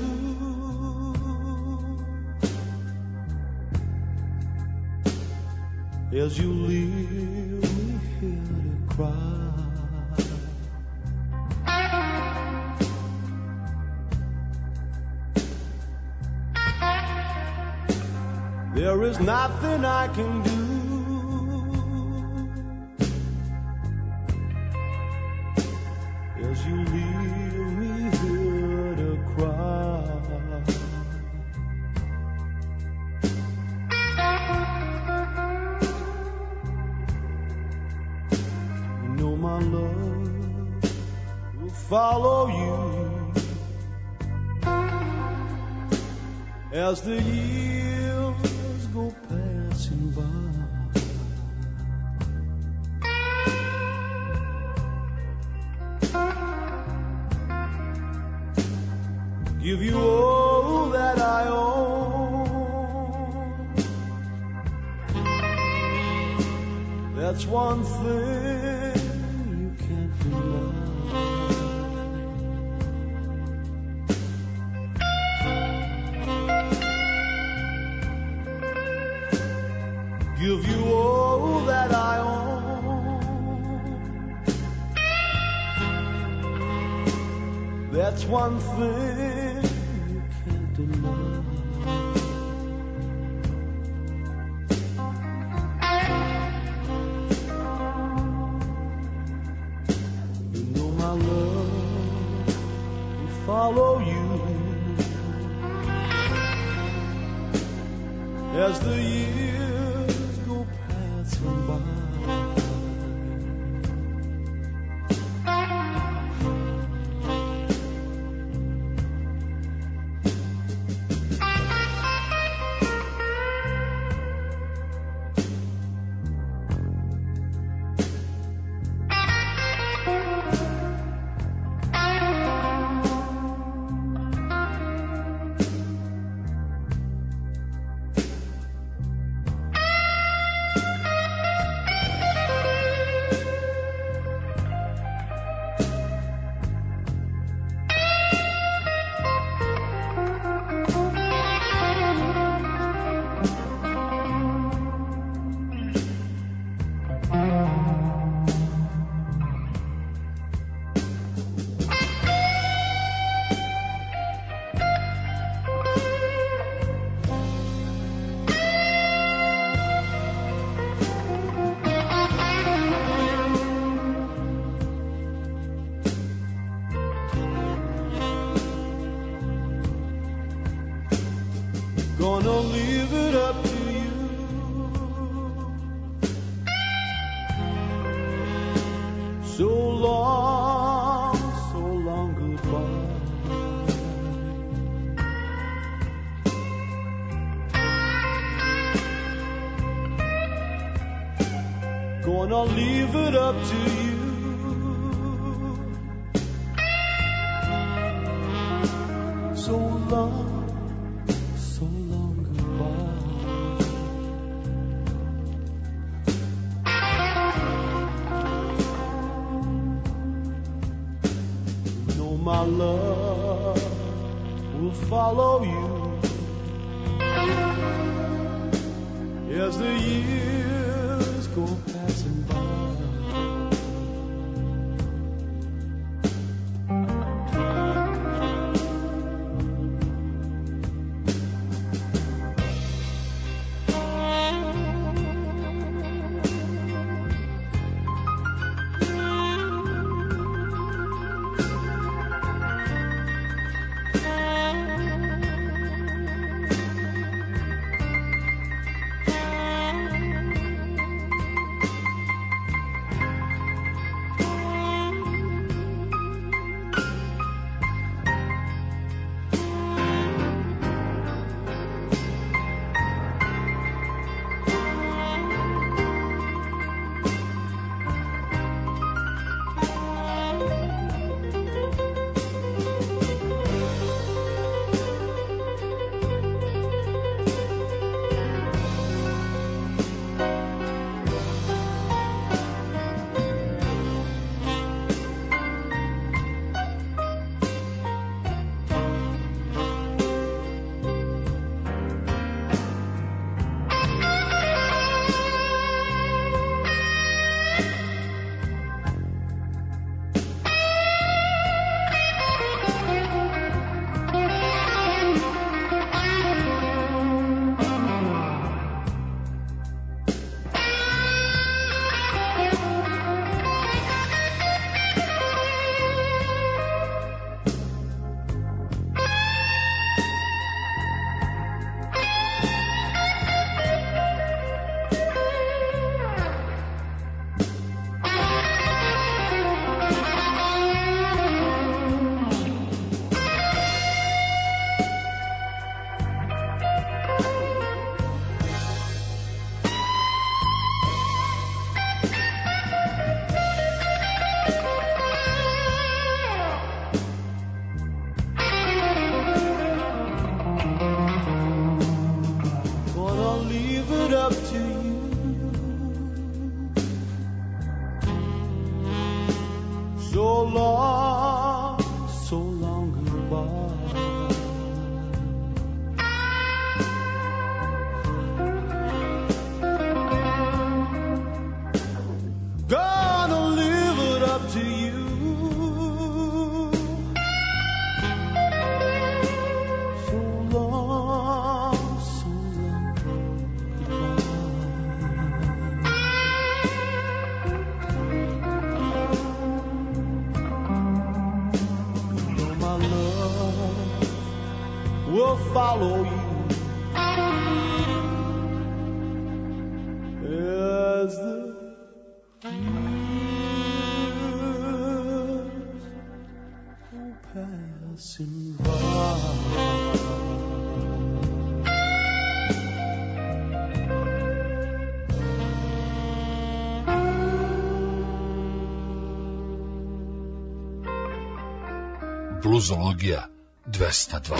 as you leave me here to cry. There is nothing I can do as you leave me here to cry. My love will follow you as the years go passing by. Give you all that I own. That's one thing give you all that I own. That's one thing you can't deny. You know my love will follow you as the years go passing by. Gonna leave it up to you. So long, so long goodbye. Gonna leave it up to you. So long. My love will follow you as the years go passing by. gonna live it up to you. So long, so long goodbye. Though my love will follow you as the passing by. Bluzologija dvesta dva.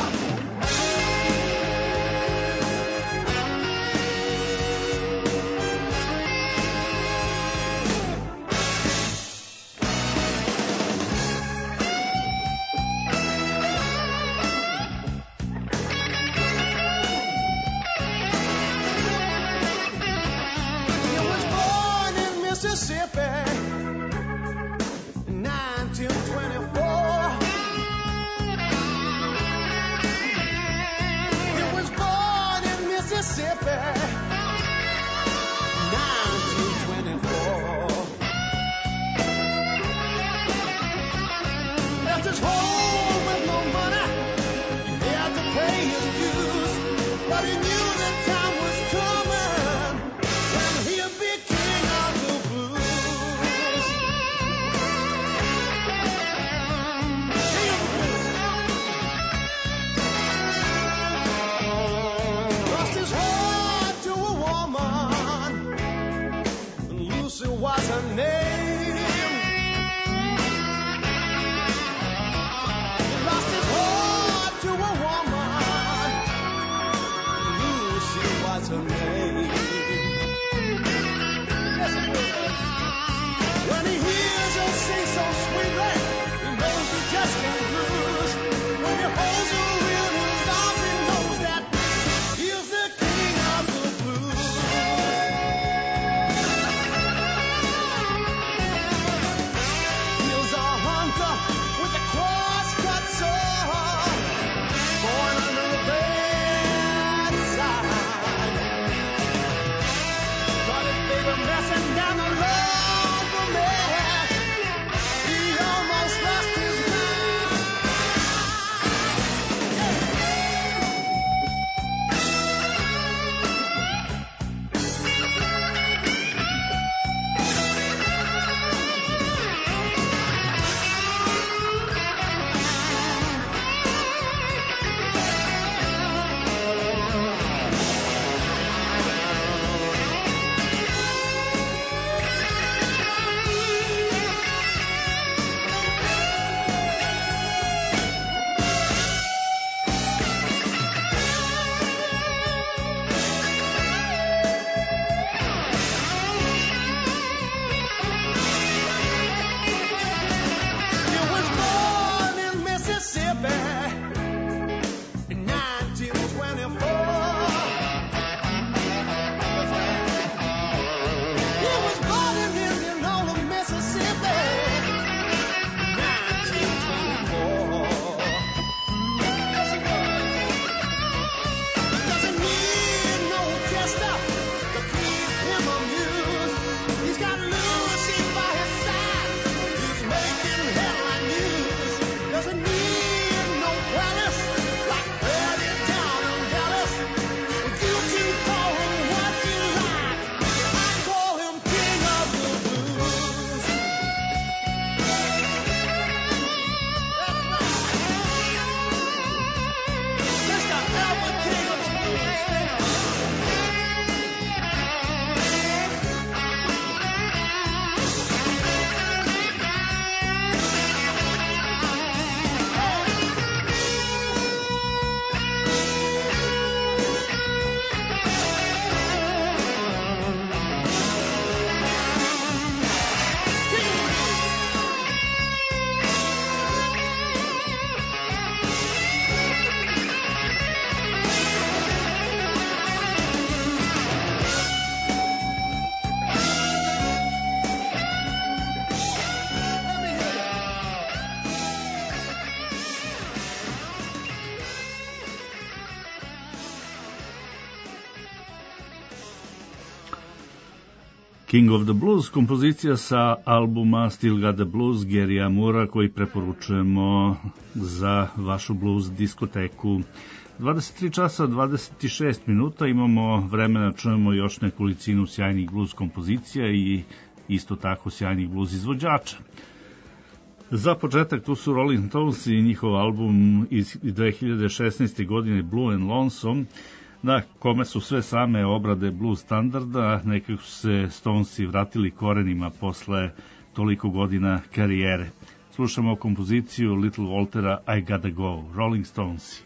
King of the Blues, kompozicija sa albuma Still Got the Blues Gary'a Moorea, koji preporučujemo za vašu blues diskoteku. dvadeset tri časa dvadeset šest minuta, imamo vremena, čujemo još nekolicinu sjajnih blues kompozicija i isto tako sjajnih blues izvođača. Za početak tu su Rolling Stones i njihov album iz dve hiljade šesnaeste. godine Blue and Lonesome, na kome su sve same obrade blues standarda. Nekako su se Stonesi vratili korenima posle toliko godina karijere. Slušamo kompoziciju Little Waltera I Gotta Go, Rolling Stonesi.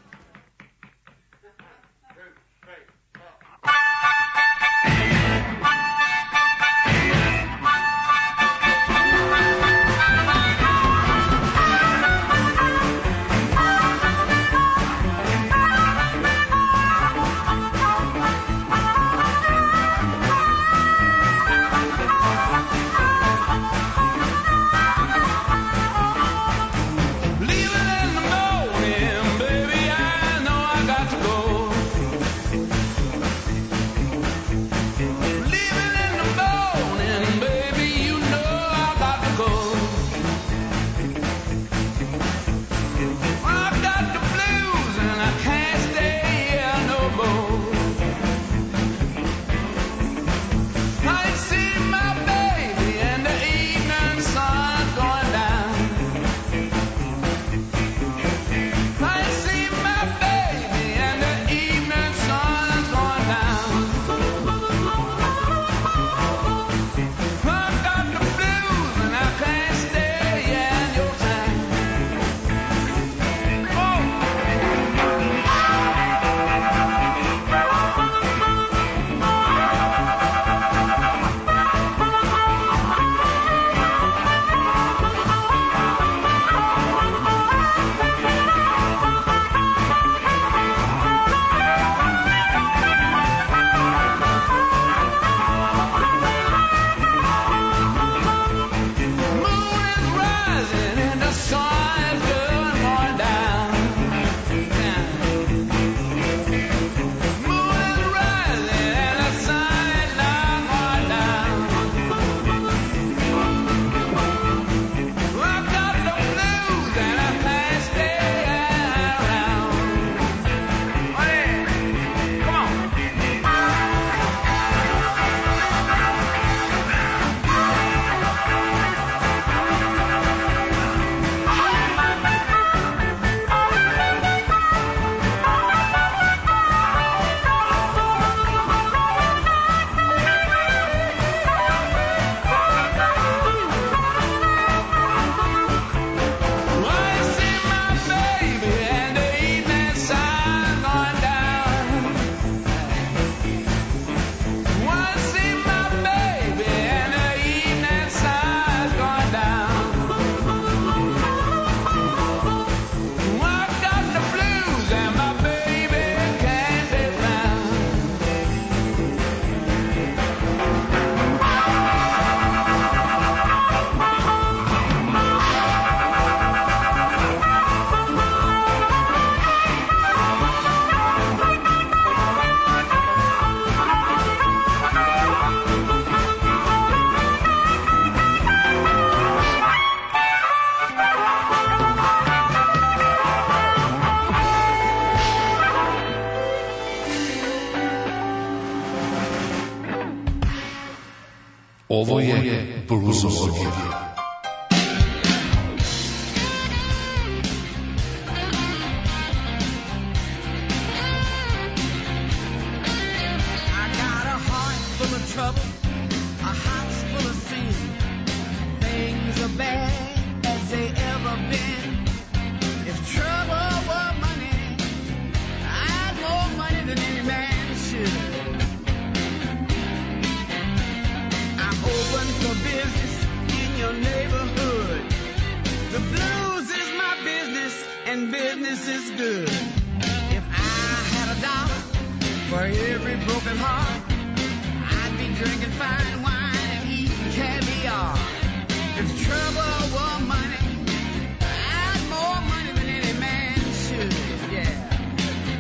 Ovo je bluzologija.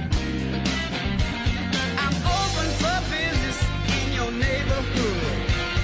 Neighborhood.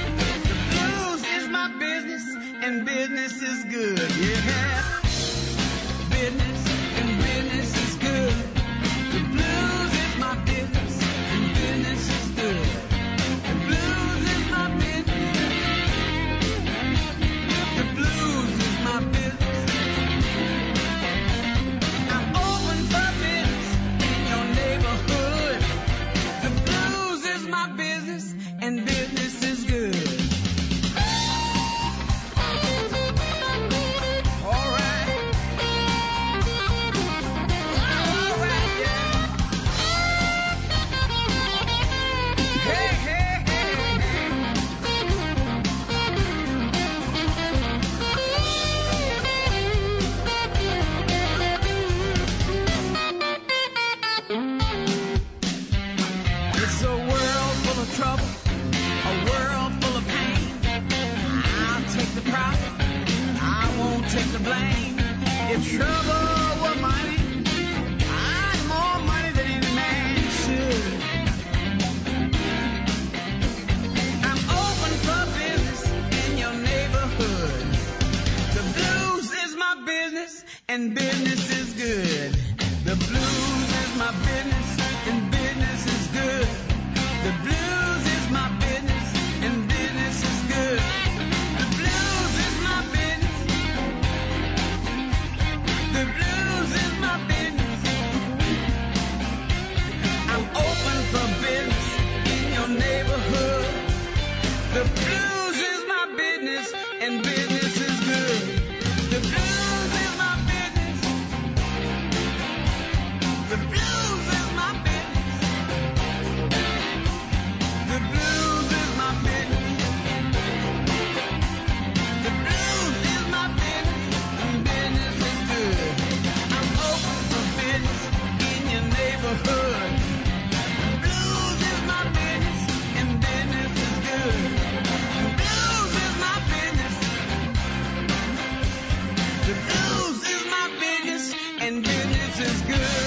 if trouble were money, I'd more money than any man should. I'm open for business in your neighborhood. The blues is my business and business is good. The blues is my business and business is good. The blues is my business and business is good. The blues is my business. The blues is my business. I'm open for business in your neighborhood. The blues is my business and business is good. The blues is my business. The blues is my business. The blues is my business. The blues is my business and business is good. I'm open for business in your neighborhood. The blues is my business and business is good. The blues is my business. The blues is my business and business is good.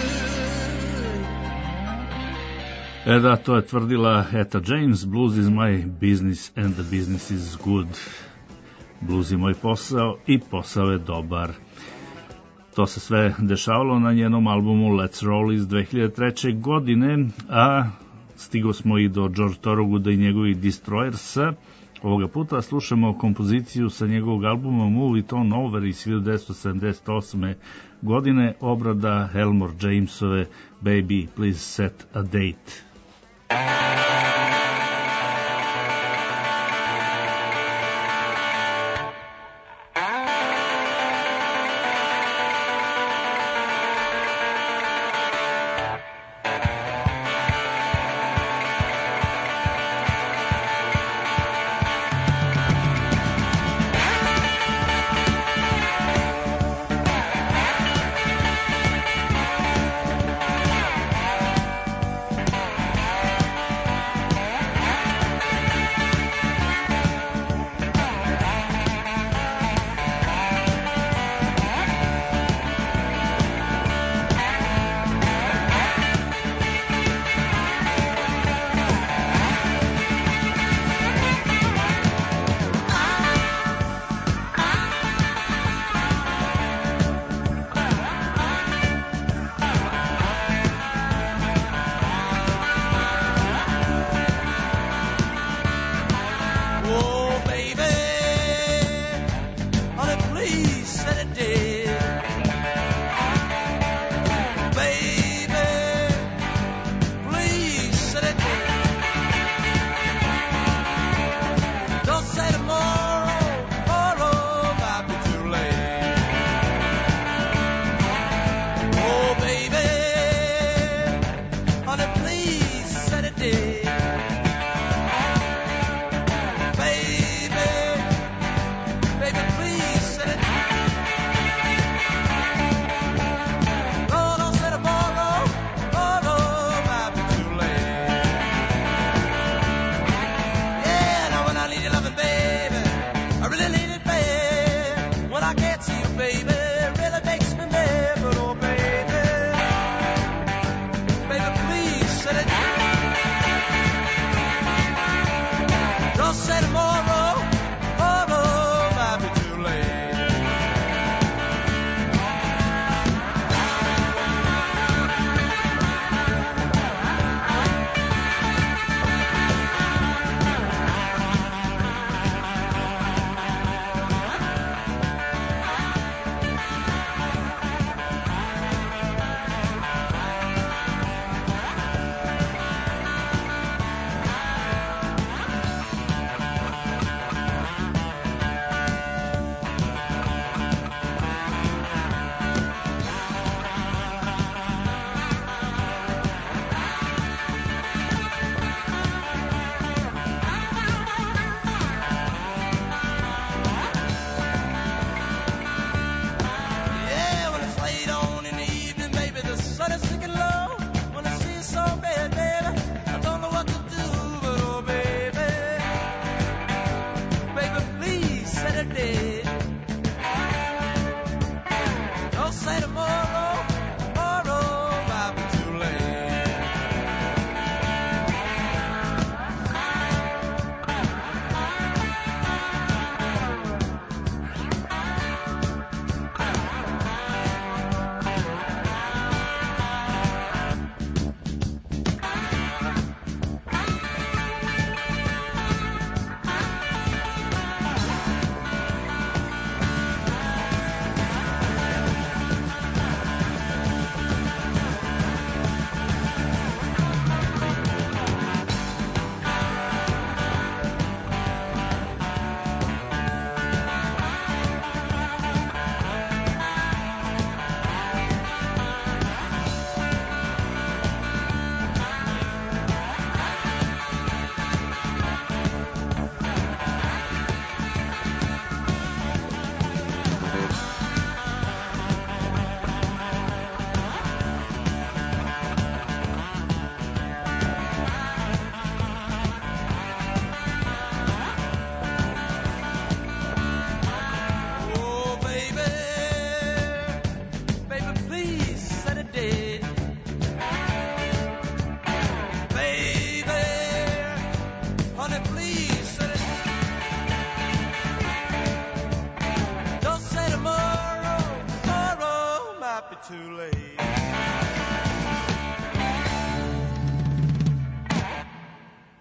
E da, to je tvrdila Etta James, blues is my business and the business is good. Blues je moj posao i posao je dobar. To se sve dešavalo na njenom albumu Let's Roll iz dve hiljade treće. godine, a stigo smo i do George Thorogood i njegovih Destroyersa. Ovoga puta slušamo kompoziciju sa njegovog albuma Move It On Over iz hiljadu devetsto sedamdeset osme. godine, obrada Elmore Jamesove Baby Please Set a Date. Thank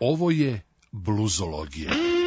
Ovo je bluzologija.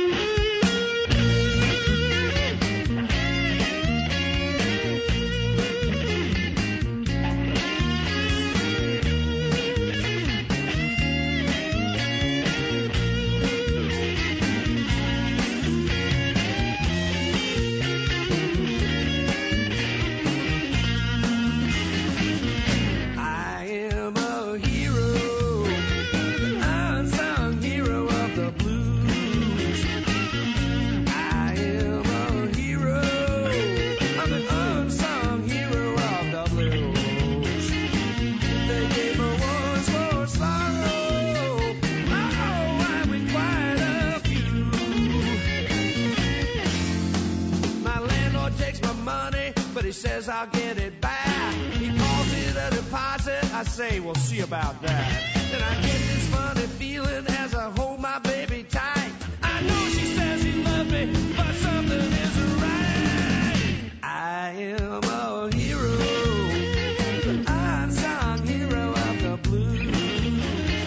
I'll get it back. He calls it a deposit. I say, we'll see about that. Then I get this funny feeling as I hold my baby tight. I know she says she loves me, but something isn't right. I am a hero, the unsung hero of the blues.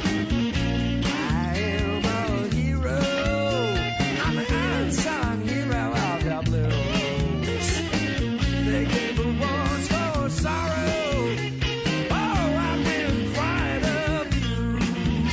I am a hero, I'm the unsung hero of the blues. They gave a once for sorrow. Oh, I've been crying of you.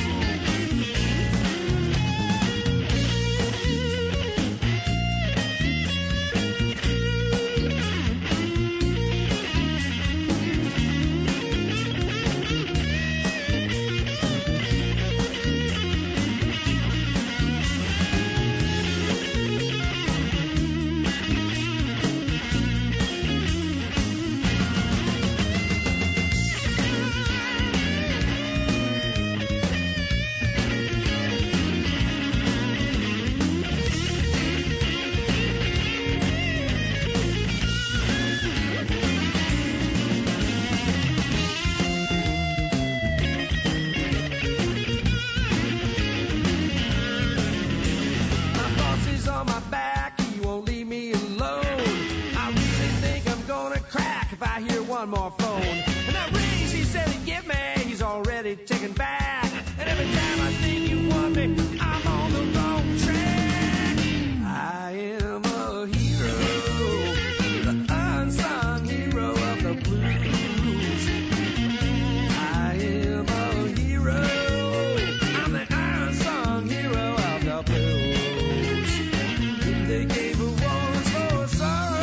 One more phone, and that ring she said he'd give me, he's already taken back. And every time I think you want me, I'm on the wrong track. I am a hero, the unsung hero of the blues. I am a hero, I'm the unsung hero of the blues. They gave a once for sorrow.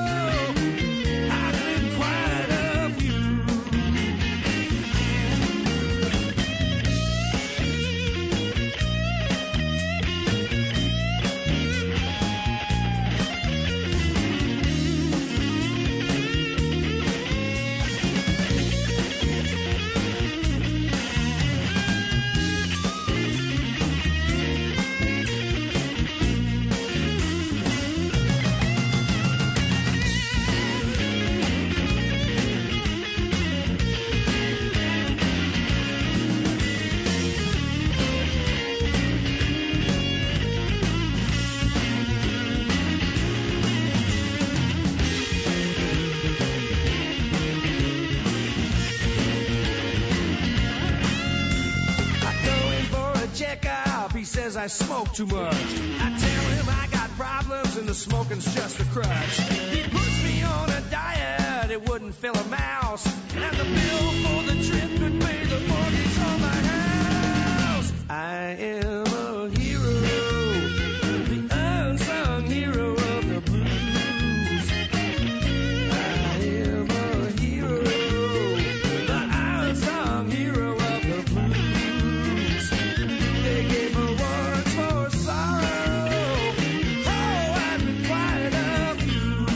I smoke too much. I tell him I got problems and the smoking's just a crutch. He puts me on a diet, it wouldn't fill a mouse. And the bill for the trip could pay the mortgage on my house. I am a hero, the unsung hero of the blues. I am a hero, the unsung hero of the blues. They gave a for sorrow. Oh, I've been crying of you.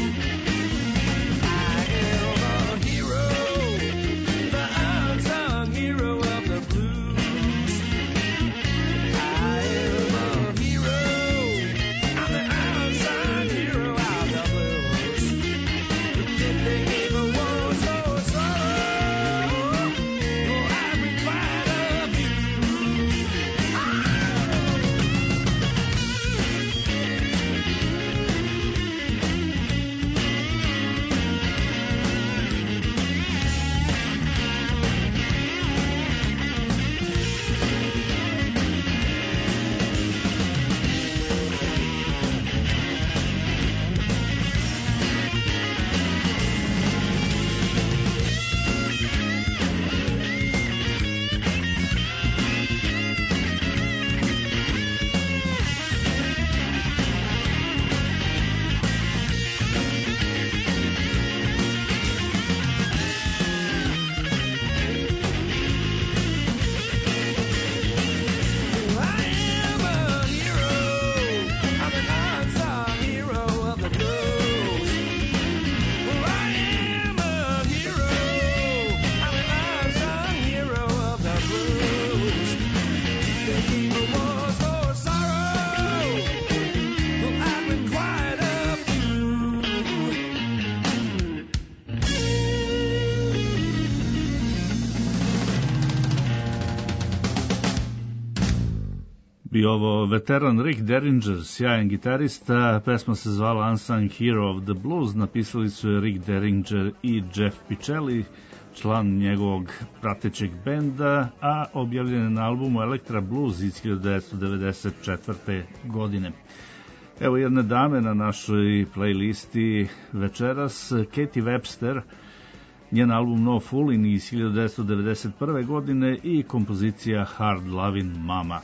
I am a hero, the unsung hero of the blues. bio ovo veteran Rick Derringer, sjajan gitarista, pesma se zvala Unsung Hero of the Blues, napisali su je Rick Derringer i Jeff Pichelli, član njegovog pratećeg benda, a objavljen je na albumu Elektra Blues iz hiljadu devetsto devedeset četvrte. godine. Evo jedne dame na našoj playlisti večeras, Katie Webster, njen album No Foolin' iz hiljadu devetsto devedeset prve. godine i kompozicija Hard Lovin' Mama.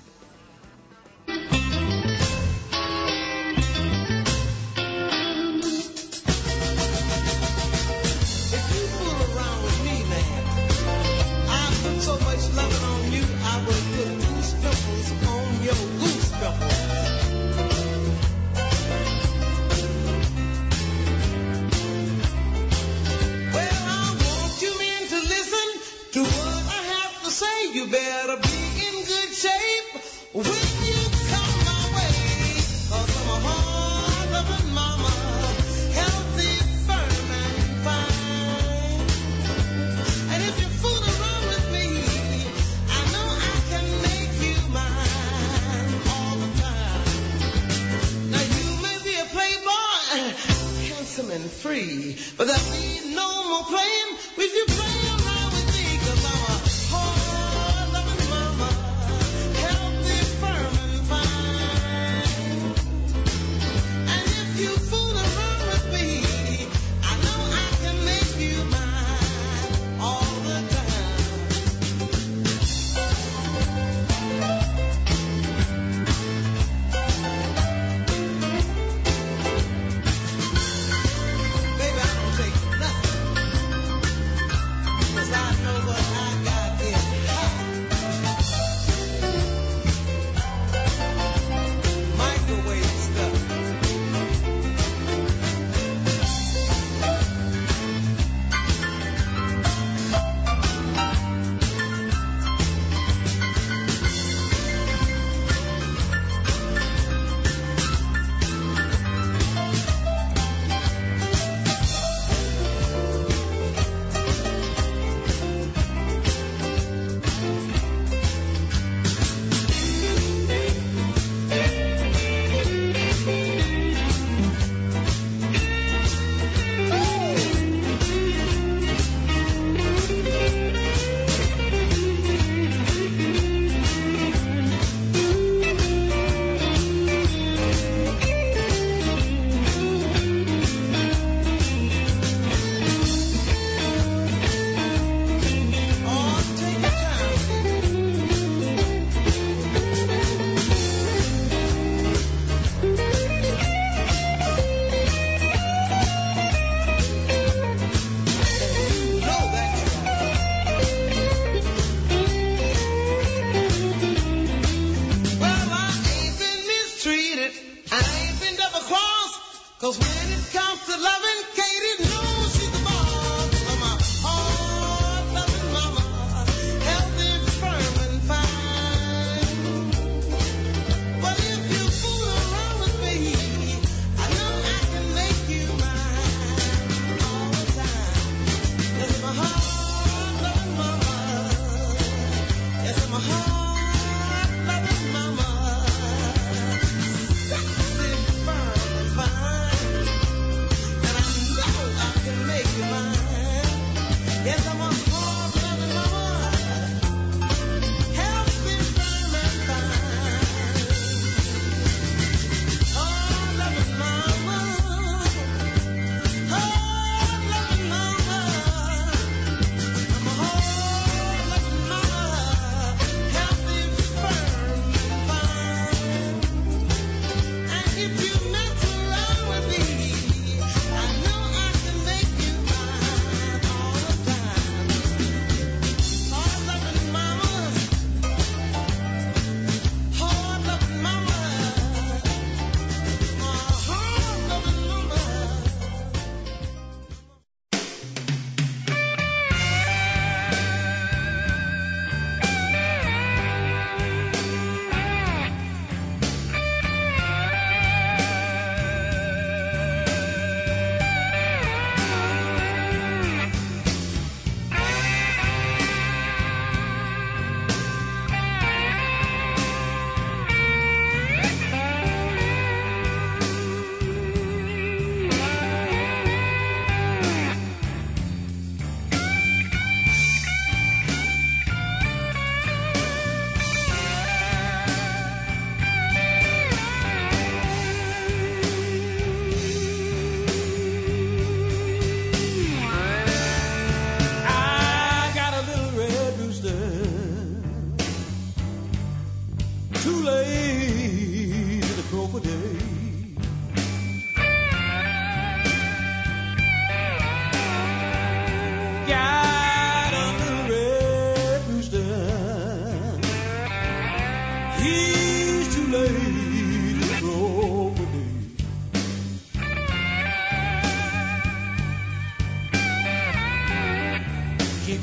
Fine. And I know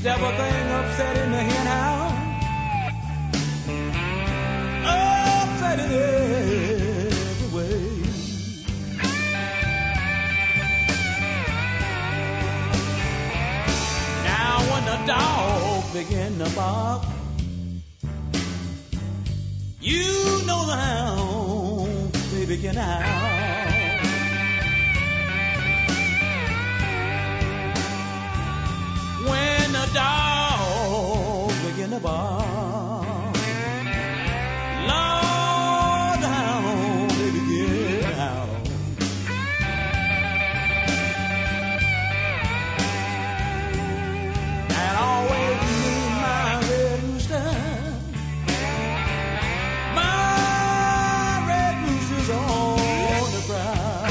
keeps everything upset in the hen house. Upset in every way. Now when the dog begin to bark, you know the hounds, they begin to howl. When the dog begin to bark, Lord, the hounds, they begin to howl. And always need my red rooster. My red rooster's on the ground.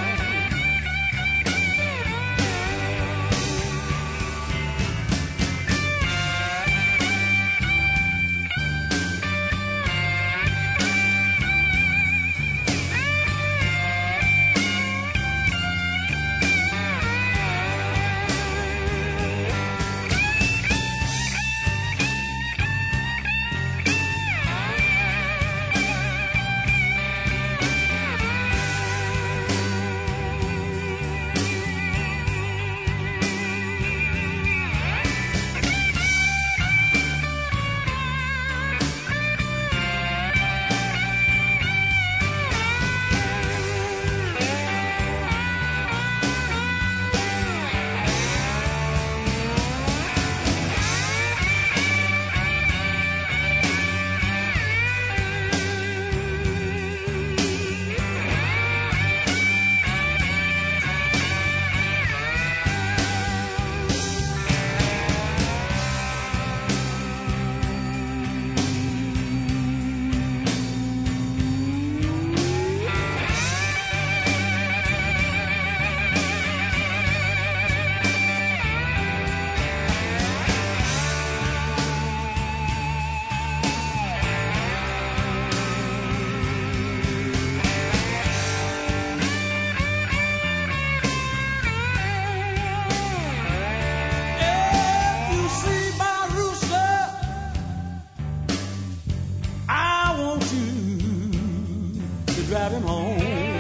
Drive him home.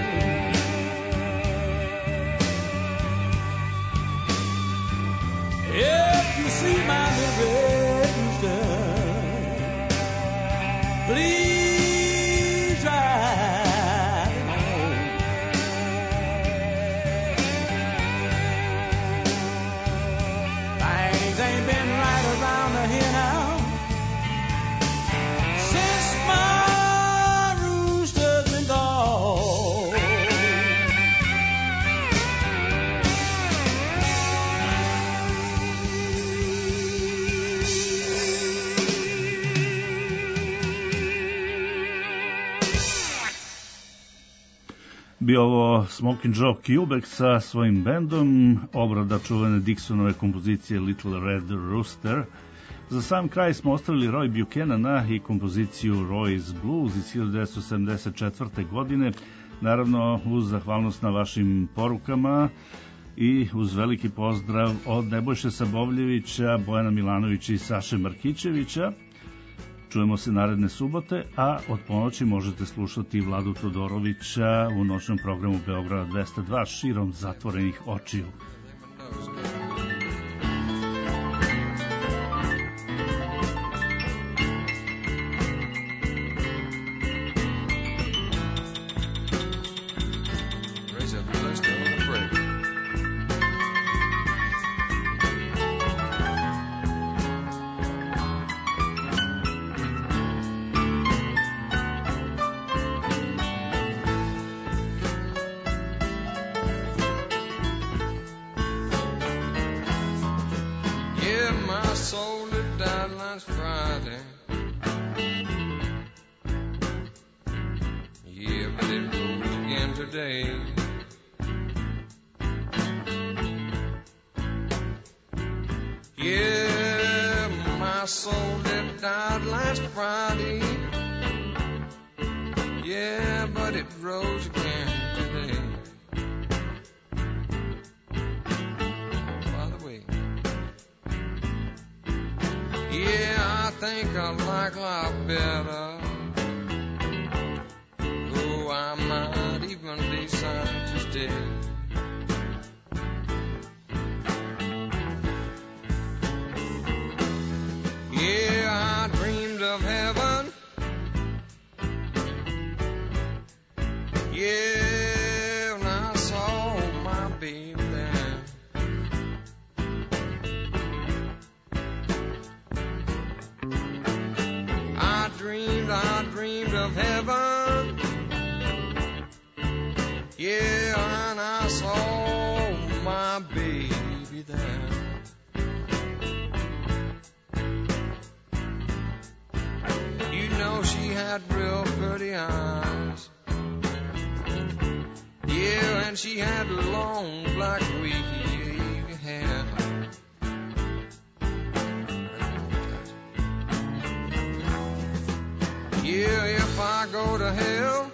If you see my little red rooster, please drive him home. Things ain't been right around the hen house since my bio ovo Smokin' Joe Kubek sa svojim bendom, obrada čuvene Dixonove kompozicije Little Red Rooster. Za sam kraj smo ostavili Roy Buchanana i kompoziciju Roy's Blues iz hiljadu devetsto sedamdeset četvrte. godine, naravno uz zahvalnost na vašim porukama i uz veliki pozdrav od Nebojše Sabovljevića, Bojana Milanovića i Saše Markićevića. Čujemo se naredne subote, a od ponoći možete slušati Vladu Todorovića u noćnom programu Beograda dvesta dva širom zatvorenih očiju. Yeah, I think I like life better. Oh, I might even be scientist. Yeah, I dreamed of heaven. Yeah, when I saw my baby there. I dreamed, I dreamed of heaven. Yeah, and I saw my baby there. You know she had real pretty eyes. Yeah, and she had long black wavy hair. Yeah, if I go to hell,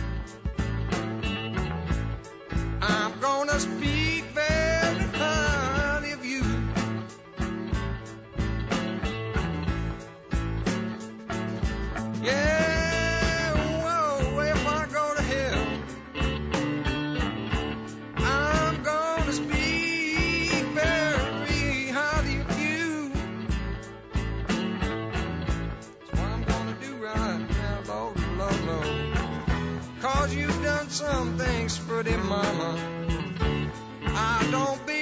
I'm gonna speak very highly of you. Yeah, whoa, if I go to hell, I'm gonna speak very highly of you. That's what I'm gonna do right now, Lord, Lord, Lord. 'Cause you've done some things, pretty mama, I don't be